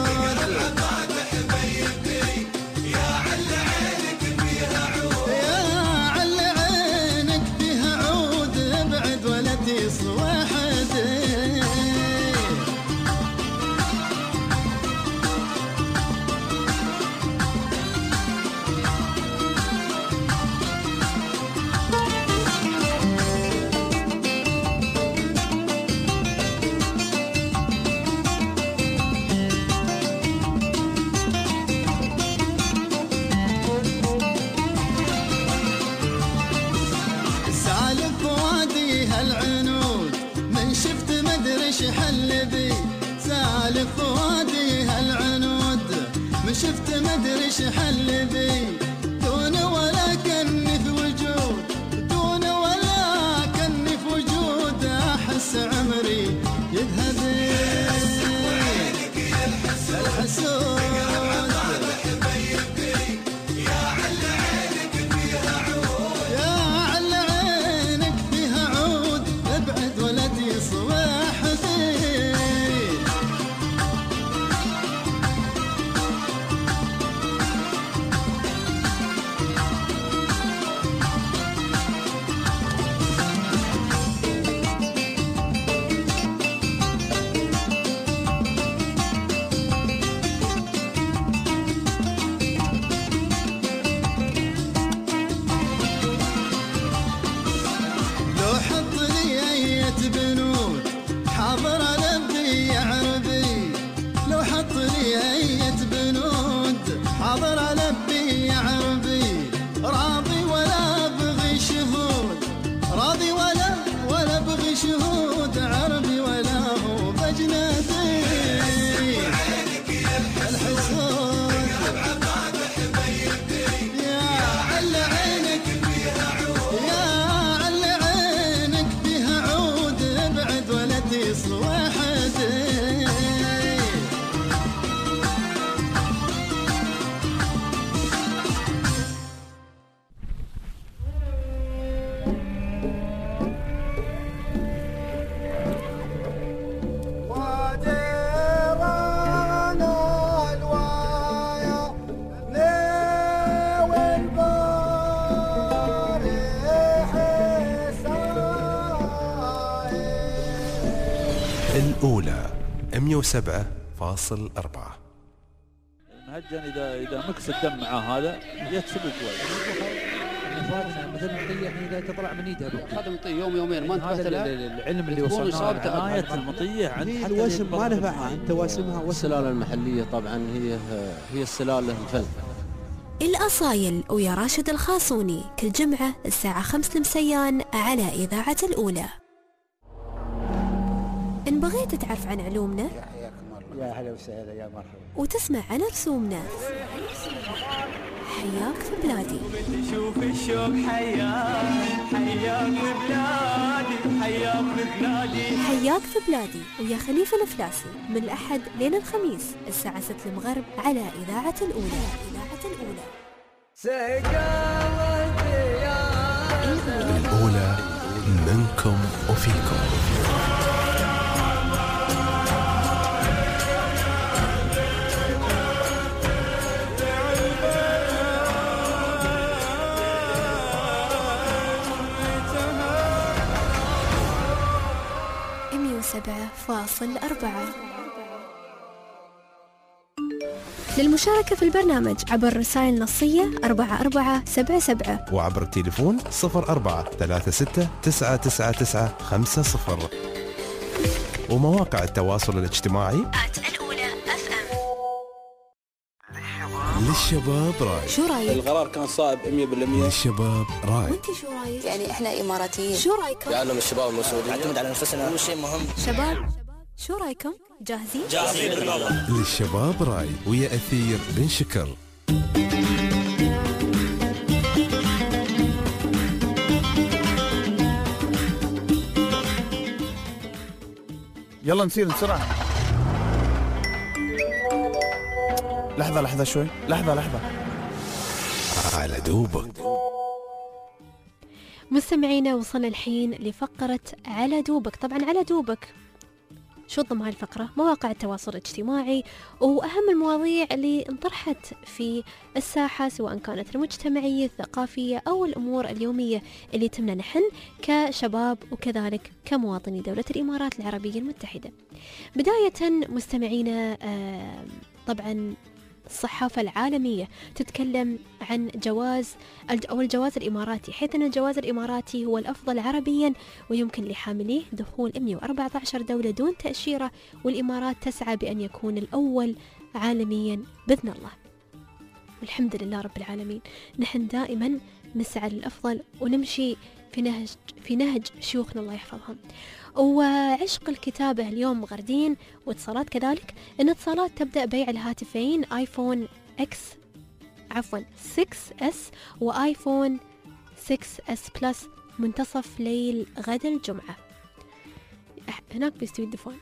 Speaker 18: فوادي هالعنود من شفت مدري شحل بي دون ولا كني في وجود دون ولا كني في وجود احس عمري يذهب الحسود يا عل عينك فيها عود يا عل عينك فيها عود ابعد ولدي صواح بي
Speaker 1: الأولى مئة وسبعة فاصل أربعة.
Speaker 21: مهجن اذا اذا مكس الدم مع هذا يكسب شوي.
Speaker 22: مثل المطيه اذا تطلع من ايدها
Speaker 23: هذا مطيه يوم يومين ما انتبهت له.
Speaker 21: العلم اللي وصلنا عناية المطيه عند
Speaker 22: هي الوسم ما نفعها انت واسمها.
Speaker 23: السلاله المحليه طبعا هي هي السلاله الفل.
Speaker 2: الأصايل ويا راشد الخاصوني كل جمعة الساعة خمس المسيان على إذاعة الأولى. إن بغيت تعرف عن علومنا
Speaker 23: يا هلا وسهلا يا مرحبا
Speaker 2: وتسمع عن رسومنا حياك في بلادي.
Speaker 19: شوف الشوق حياك حياك في بلادي حياك في بلادي
Speaker 2: حياك في بلادي ويا خليفة الفلاسي من الأحد لين الخميس الساعة ستة المغرب على إذاعة الأولى. إذاعة الأولى.
Speaker 1: الأولى منكم وفيكم.
Speaker 2: مئة وسبعة فاصل أربعة. للمشاركة في البرنامج عبر رسائل نصية أربعة أربعة سبعة سبعة
Speaker 1: وعبر التليفون صفر أربعة ثلاثة ستة تسعة تسعة تسعة خمسة صفر ومواقع التواصل الاجتماعي
Speaker 2: الأولى أف أم.
Speaker 1: للشباب راي.
Speaker 2: شو رايك؟
Speaker 3: القرار كان صائب مئة بالمئة.
Speaker 1: للشباب راي.
Speaker 2: وانت شو رايك؟
Speaker 5: يعني احنا اماراتيين.
Speaker 2: شو رايكم؟
Speaker 3: يعلم الشباب المسؤولين
Speaker 5: نعتمد على انفسنا هو شيء مهم.
Speaker 2: شباب شو رايكم؟ جاهزين؟
Speaker 3: جاهزين.
Speaker 1: للشباب راي ويا أثير بن شكر.
Speaker 8: يلا نسير بسرعة. لحظة لحظة شوي، لحظة لحظة.
Speaker 1: على دوبك.
Speaker 6: مستمعينا وصلنا الحين لفقرة على دوبك. طبعا على دوبك شو ضمن هاي الفقرة؟ مواقع التواصل الاجتماعي وأهم المواضيع اللي انطرحت في الساحة، سواء كانت المجتمعية الثقافية أو الأمور اليومية اللي تمنا نحن كشباب وكذلك كمواطني دولة الإمارات العربية المتحدة. بداية مستمعينا، آه طبعا الصحافة العالمية تتكلم عن جواز أو الجواز الإماراتي، حيث أن الجواز الإماراتي هو الأفضل عربيا ويمكن لحامليه دخول مئة وأربعة عشر دولة دون تأشيرة، والإمارات تسعى بأن يكون الأول عالميا بإذن الله. والحمد لله رب العالمين، نحن دائما نسعى للأفضل ونمشي في نهج في نهج شيوخنا الله يحفظهم. وعشق الكتابة اليوم غردين واتصالات كذلك. إن اتصالات تبدأ بيع الهاتفين آيفون إكس عفوا ستة إس وآيفون ستة إس بلس منتصف ليل غد الجمعة. هناك بيستوي الدفون.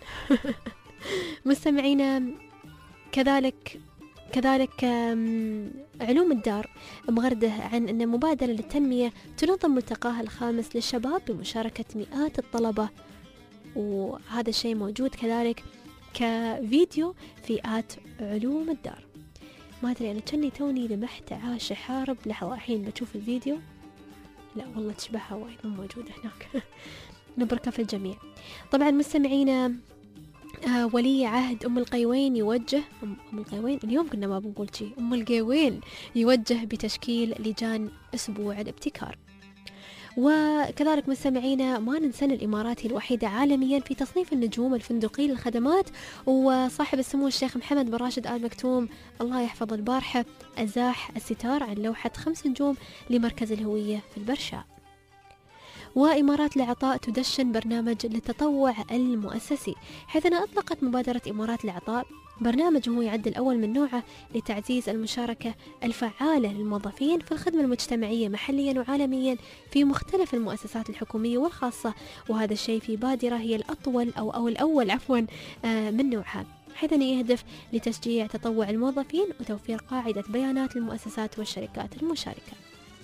Speaker 6: مستمعينا كذلك كذلك علوم الدار مغرده عن أن مبادرة للتنمية تنظم ملتقاها الخامس للشباب بمشاركة مئات الطلبة، وهذا الشيء موجود كذلك كفيديو في آت علوم الدار. ما أدري أنا كني توني لمحت عاش حارب. لحظة الحين بشوف الفيديو، لا والله تشبهها وايد مو موجودة هناك. نبركة في الجميع. طبعا مستمعينا، آه ولي عهد أم القيوين يوجه أم, أم القيوين اليوم كنا ما بنقول شيء أم القيوين يوجه بتشكيل لجان أسبوع الابتكار. وكذلك مستمعينا، ما ننسى الإماراتي الوحيدة عالميا في تصنيف النجوم الفندقي للخدمات، وصاحب السمو الشيخ محمد بن راشد آل مكتوم الله يحفظ البارحة أزاح الستار عن لوحة خمس نجوم لمركز الهوية في البرشاء. وإمارات العطاء تدشن برنامج للتطوع المؤسسي، حيث أن أطلقت مبادرة إمارات العطاء برنامج هو يعد الأول من نوعه لتعزيز المشاركة الفعالة للموظفين في الخدمة المجتمعية محليا وعالميا في مختلف المؤسسات الحكومية والخاصة، وهذا الشيء في بادرة هي الأطول أو, أو الأول عفوا من نوعها، حيث أنه يهدف لتشجيع تطوع الموظفين وتوفير قاعدة بيانات للمؤسسات والشركات المشاركة.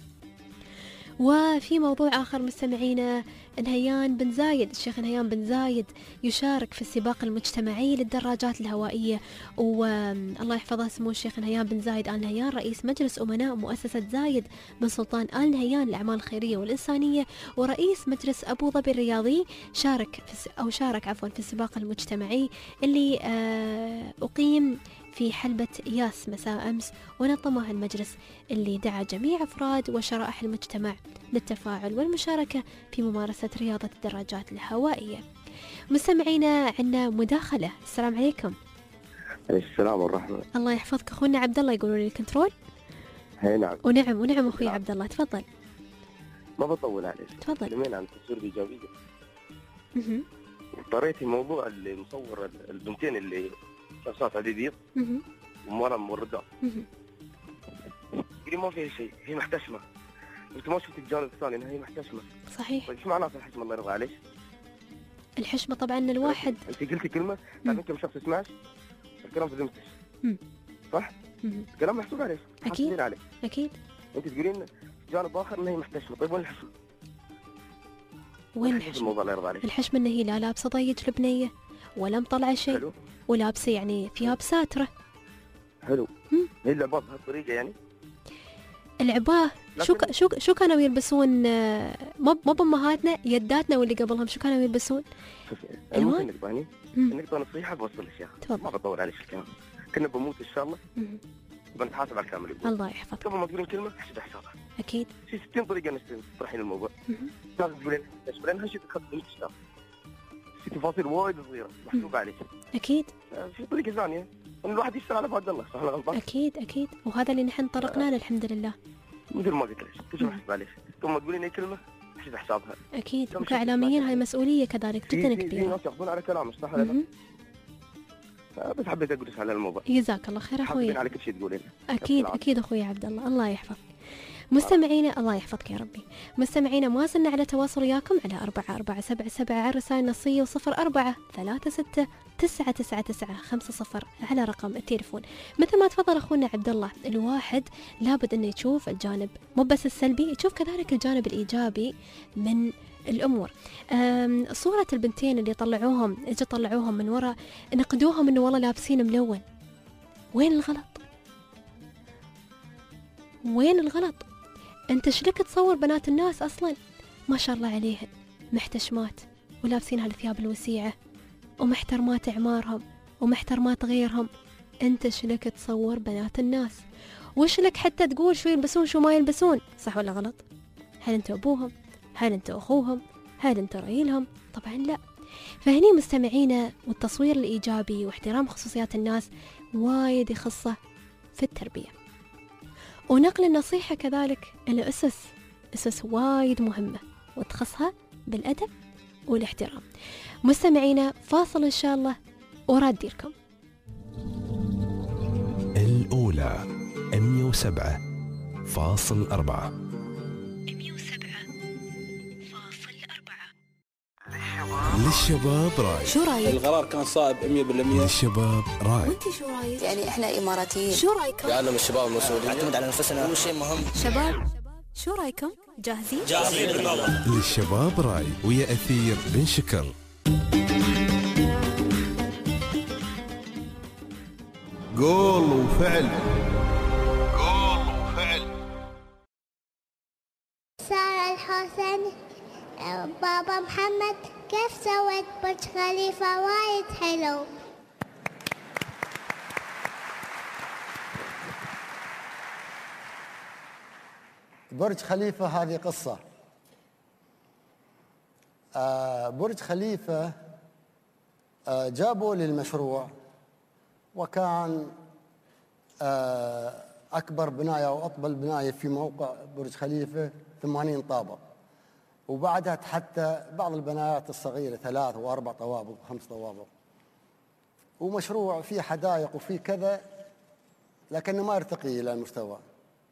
Speaker 6: وفي موضوع آخر مستمعينا، نهيان بن زايد الشيخ نهيان بن زايد يشارك في السباق المجتمعي للدراجات الهوائية، والله يحفظه سمو الشيخ نهيان بن زايد آل نهيان رئيس مجلس أمناء مؤسسة زايد بن سلطان آل نهيان للأعمال الخيرية والإنسانية ورئيس مجلس أبو ظبي الرياضي شارك في أو شارك عفوا في السباق المجتمعي اللي أقيم في حلبة إياس مساء أمس، ونظمها المجلس اللي دعا جميع أفراد وشرائح المجتمع للتفاعل والمشاركة في ممارسة رياضة الدراجات الهوائية. مستمعينا عندنا مداخلة. السلام عليكم.
Speaker 9: عليكم السلام والرحمة.
Speaker 6: الله يحفظك أخونا عبد الله، يقولوا لي الكنترول.
Speaker 9: هي نعم.
Speaker 6: ونعم ونعم أخوي عبد الله، تفضل.
Speaker 9: ما بطول عليك.
Speaker 6: تفضل.
Speaker 9: كلمين عن التصوير الإيجابية. اها. قريت الموضوع اللي مصور البنتين اللي شخصات عديدية ومرة ممرضة. قولي ما فيها شيء، هي محتشمة. انت ما شفت الجانب الثاني انها هي محتشمة.
Speaker 6: صحيح.
Speaker 9: ايش معناته الحشمة الله يرضى عليك؟
Speaker 6: الحشمة طبعا الواحد
Speaker 9: انت قلتي كلمة، تعرف انت مش شخص تسمعش؟ الكلام فهمتش. صح؟
Speaker 6: مم.
Speaker 9: الكلام محسوب عليك.
Speaker 6: اكيد
Speaker 9: عليك.
Speaker 6: اكيد.
Speaker 9: انت تقولين جانب اخر انها هي محتشمة، طيب وين الحشمة؟
Speaker 6: وين الحشمة؟
Speaker 9: الله يرضى عليك.
Speaker 6: الحشمة انها هي لا لابسة ضيج لبنية ولا مطلعة شيء.
Speaker 9: حلو.
Speaker 6: ولابسة يعني ثياب ساترة.
Speaker 9: حلو. هي العباء بهالطريقة يعني؟
Speaker 6: العباء شو ك... شو شو كانوا يلبسون؟ مو مو بأمهاتنا، يداتنا واللي قبلهم شو كانوا يلبسون؟
Speaker 9: المهم انك باني انك نصيحة بوصل لك اياها، ما بطول عليك الكلام. كنا بموت ان شاء الله بنتحاسب على الكامل.
Speaker 6: الله يحفظك.
Speaker 9: قبل ما تقولين كلمة احسب حسابها.
Speaker 6: اكيد.
Speaker 9: في ستين طريقة انك تطرحين الموضوع. لازم تقولين ايش بلين هالشيء تخذ منك الشغل. في تفاصيل وايد صغيرة محسوبة عليك.
Speaker 6: اكيد.
Speaker 9: في طريقة ثانية ان الواحد يشتغل على بعد الله، صح ولا غلطان؟
Speaker 6: اكيد اكيد، وهذا اللي نحن طرقنا له الحمد لله.
Speaker 9: مثل ما قلت لك كل شيء محسوب عليك، ثم تقولين اي كلمة احسب حسابها.
Speaker 6: اكيد، وكاعلاميين هاي مسؤولية كذلك جدا كبيرة.
Speaker 9: في ناس ياخذون على كلامك، صح ولا لا؟ بس حبيت اقول على الموضوع.
Speaker 6: جزاك الله خير اخوي.
Speaker 9: على كل شيء تقولين.
Speaker 6: اكيد اكيد اخوي عبد الله، الله يحفظك. مستمعينا الله يحفظك يا ربي. مستمعينا ما زلنا على تواصل وياكم على أربعة أربعة سبعة سبعة على الرسائل النصية وصفر أربعة ثلاثة ستة تسعة تسعة تسعة خمسة صفر على رقم التليفون. مثل ما تفضل أخونا عبد الله، الواحد لابد أنه يشوف الجانب مو بس السلبي، يشوف كذلك الجانب الإيجابي من الأمور. صورة البنتين اللي طلعوهم اجوا طلعوهم من وراء نقدوهم إنه والله لابسين ملون. وين الغلط؟ وين الغلط؟ انت شلك تصور بنات الناس اصلا ما شاء الله عليهن محتشمات ولابسين هالثياب الوسيعة ومحترمات اعمارهم ومحترمات غيرهم. انت شلك تصور بنات الناس؟ وش لك حتى تقول شو يلبسون شو ما يلبسون؟ صح ولا غلط؟ هل انت ابوهم؟ هل انت اخوهم؟ هل انت رأيلهم؟ طبعا لا. فهني مستمعينا، والتصوير الايجابي واحترام خصوصيات الناس وايد يخصه في التربية، ونقل النصيحة كذلك إلى أسس أسس وايد مهمة وتخصها بالأدب والاحترام. مستمعينا فاصل إن شاء الله وراد ديركم.
Speaker 14: الأولى مية وسبعة فاصل أربعة. للشباب راي.
Speaker 2: شو رايك؟
Speaker 3: القرار كان صائب مية بالمية.
Speaker 14: للشباب راي.
Speaker 2: وانت شو رايك؟
Speaker 5: يعني احنا اماراتيين.
Speaker 2: شو رايكم؟
Speaker 3: يعلم الشباب المسؤولين
Speaker 5: نعتمد على نفسنا، هو شيء مهم.
Speaker 2: شباب شو رايكم؟ جاهزين؟
Speaker 3: جاهزين.
Speaker 14: للشباب راي ويا أثير بن شكر.
Speaker 7: قول وفعل. قول وفعل.
Speaker 10: سارة الحسن بابا محمد كيف سويت برج خليفة وايد حلو.
Speaker 11: برج خليفة هذه قصة. آه برج خليفة آه جابوا للمشروع، وكان آه أكبر بناية وأطول بناية في موقع برج خليفة ثمانين طابق، وبعدها حتى بعض البنايات الصغيرة ثلاث وأربع طوابق وخمس طوابق، ومشروع فيه حدائق وفيه كذا، لكنه ما يرتقي إلى المستوى.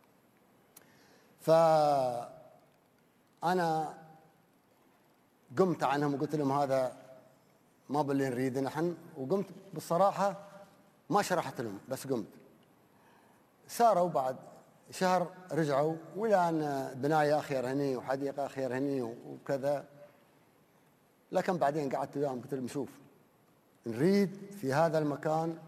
Speaker 11: فأنا قمت عنهم وقلت لهم هذا ما باللي نريده نحن، وقمت بالصراحة ما شرحت لهم، بس قمت. ساروا بعد شهر رجعوا، ولان بناية أخير هني وحديقة أخير هني وكذا، لكن بعدين قعدت وياهم قلت لهم شوف، نريد في هذا المكان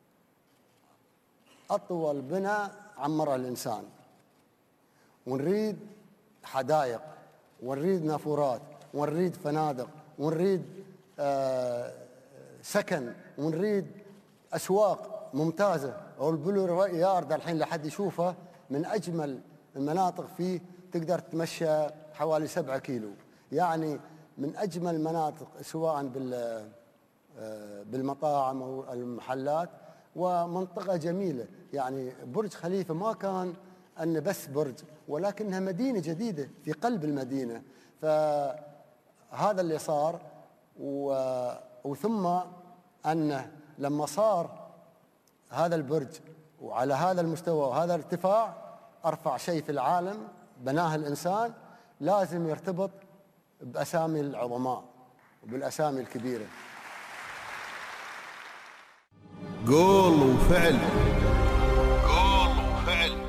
Speaker 11: أطول بناء عمره الإنسان، ونريد حدائق، ونريد نافورات، ونريد فنادق، ونريد آه سكن، ونريد أسواق ممتازة. والبلو يارد الحين لحد يشوفه من أجمل المناطق فيه، تقدر تمشى حوالي سبعة كيلو، يعني من أجمل المناطق سواء بال بالمطاعم أو المحلات، ومنطقة جميلة. يعني برج خليفة ما كان أن بس برج، ولكنها مدينة جديدة في قلب المدينة. فهذا اللي صار، وثم أنه لما صار هذا البرج وعلى هذا المستوى وهذا الارتفاع، أرفع شيء في العالم بناه الإنسان، لازم يرتبط بأسامي العظماء وبالأسامي الكبيرة.
Speaker 7: قول وفعل. قول وفعل.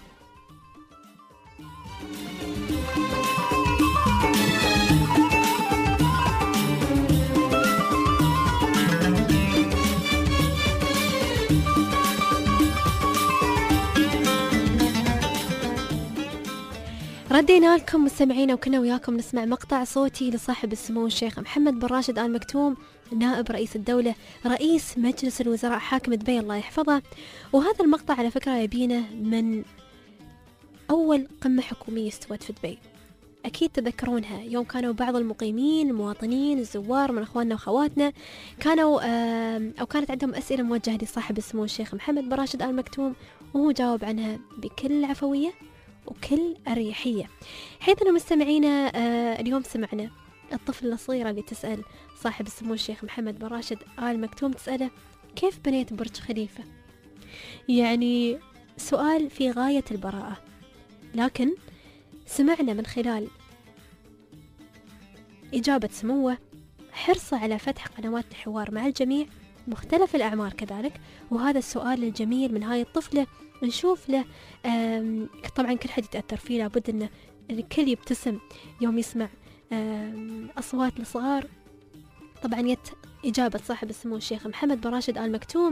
Speaker 6: ردينا لكم مستمعينا، وكنا وياكم نسمع مقطع صوتي لصاحب السمو الشيخ محمد بن راشد آل مكتوم، نائب رئيس الدولة رئيس مجلس الوزراء حاكم دبي الله يحفظه. وهذا المقطع على فكرة يبينه من أول قمة حكومية استوت في دبي، أكيد تذكرونها، يوم كانوا بعض المقيمين المواطنين الزوار من أخواننا وخواتنا كانوا أو كانت عندهم أسئلة موجهة لصاحب السمو الشيخ محمد بن راشد آل مكتوم، وهو جاوب عنها بكل عفوية وكل أريحية. حيث أنه مستمعينا آه اليوم سمعنا الطفلة الصغيرة اللي تسأل صاحب السمو الشيخ محمد بن راشد آل مكتوم، تسأله كيف بنيت برج خليفة؟ يعني سؤال في غاية البراءة. لكن سمعنا من خلال إجابة سموه حرصه على فتح قنوات الحوار مع الجميع مختلف الأعمار كذلك، وهذا السؤال الجميل من هاي الطفلة نشوف له طبعا كل حد يتأثر فيه، لابد أن الكل يبتسم يوم يسمع أصوات الصغار. طبعا يت إجابة صاحب السمو الشيخ محمد بن راشد آل مكتوم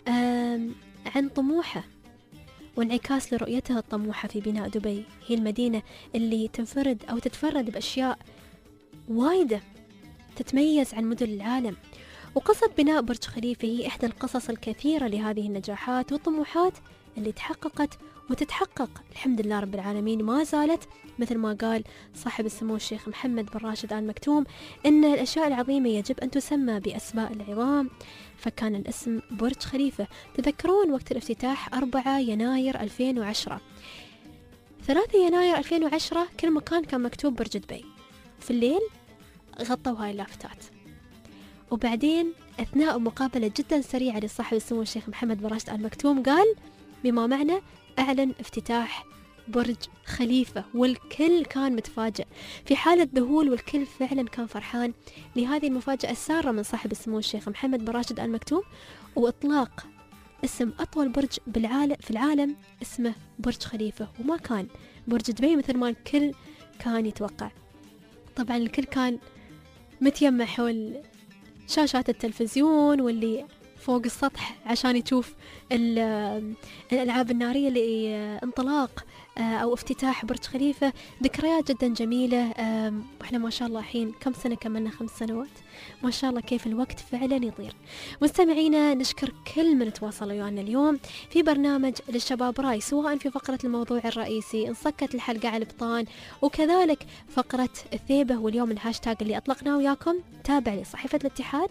Speaker 6: عن طموحه وانعكاس لرؤيته الطموحة في بناء دبي، هي المدينة اللي تنفرد أو تتفرد بأشياء وايدة تتميز عن مدن العالم. وقصة بناء برج خليفة هي إحدى القصص الكثيرة لهذه النجاحات والطموحات اللي تحققت وتتحقق الحمد لله رب العالمين. ما زالت مثل ما قال صاحب السمو الشيخ محمد بن راشد آل مكتوم إن الأشياء العظيمة يجب أن تسمى بأسماء العظام، فكان الاسم برج خليفة. تذكرون وقت الافتتاح أربعة يناير ألفين وعشرة، ثلاثة يناير ألفين وعشرة كل مكان كان مكتوب برج دبي، في الليل غطوا هاي اللافتات. وبعدين أثناء مقابلة جدا سريعة لصاحب السمو الشيخ محمد بن راشد آل مكتوم قال بما معنى أعلن افتتاح برج خليفة، والكل كان متفاجئ في حالة ذهول، والكل فعلا كان فرحان لهذه المفاجأة السارة من صاحب السمو الشيخ محمد بن راشد آل مكتوم، وإطلاق اسم أطول برج بالعالم في العالم اسمه برج خليفة، وما كان برج دبي مثل ما الكل كان يتوقع. طبعا الكل كان متيمع حول شاشات التلفزيون واللي فوق السطح عشان يشوف الألعاب النارية لانطلاق أو افتتاح برج خليفة. ذكريات جدا جميلة، وإحنا ما شاء الله الحين كم سنة كملنا خمس سنوات، ما شاء الله كيف الوقت فعلا يطير. مستمعينا نشكر كل من تواصلوا ويانا اليوم في برنامج للشباب راي، سواء في فقرة الموضوع الرئيسي انصكت الحلقة على البطان، وكذلك فقرة الثيبة، واليوم الهاشتاج اللي أطلقناه وياكم تابع لصحيفة الاتحاد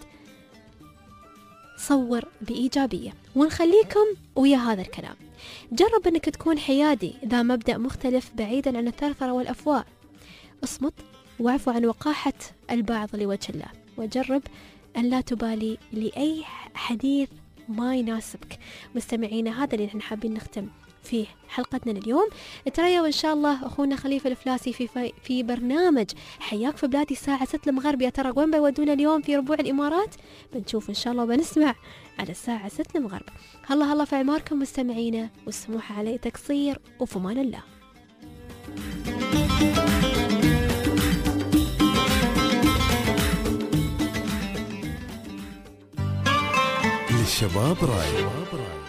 Speaker 6: صور بإيجابية. ونخليكم ويا هذا الكلام، جرب أنك تكون حيادي ذا مبدأ مختلف بعيدا عن الثرثرة والأفواه، اصمت واعفو عن وقاحة البعض لوجه الله، وجرب أن لا تبالي لأي حديث ما يناسبك. مستمعينا هذا اللي نحن حابين نختم فيه حلقتنا اليوم. ترى وإن شاء الله أخونا خليفة الفلاسي في في برنامج حياك في بلادي الساعة ستة المغرب. يا ترى وين بيودونا اليوم في ربوع الإمارات؟ بنشوف إن شاء الله وبنسمع على الساعة ستة المغرب. هلا هلا في عماركم مستمعينا، والسموح علي تقصير، وفي أمان الله.
Speaker 14: للشباب راي.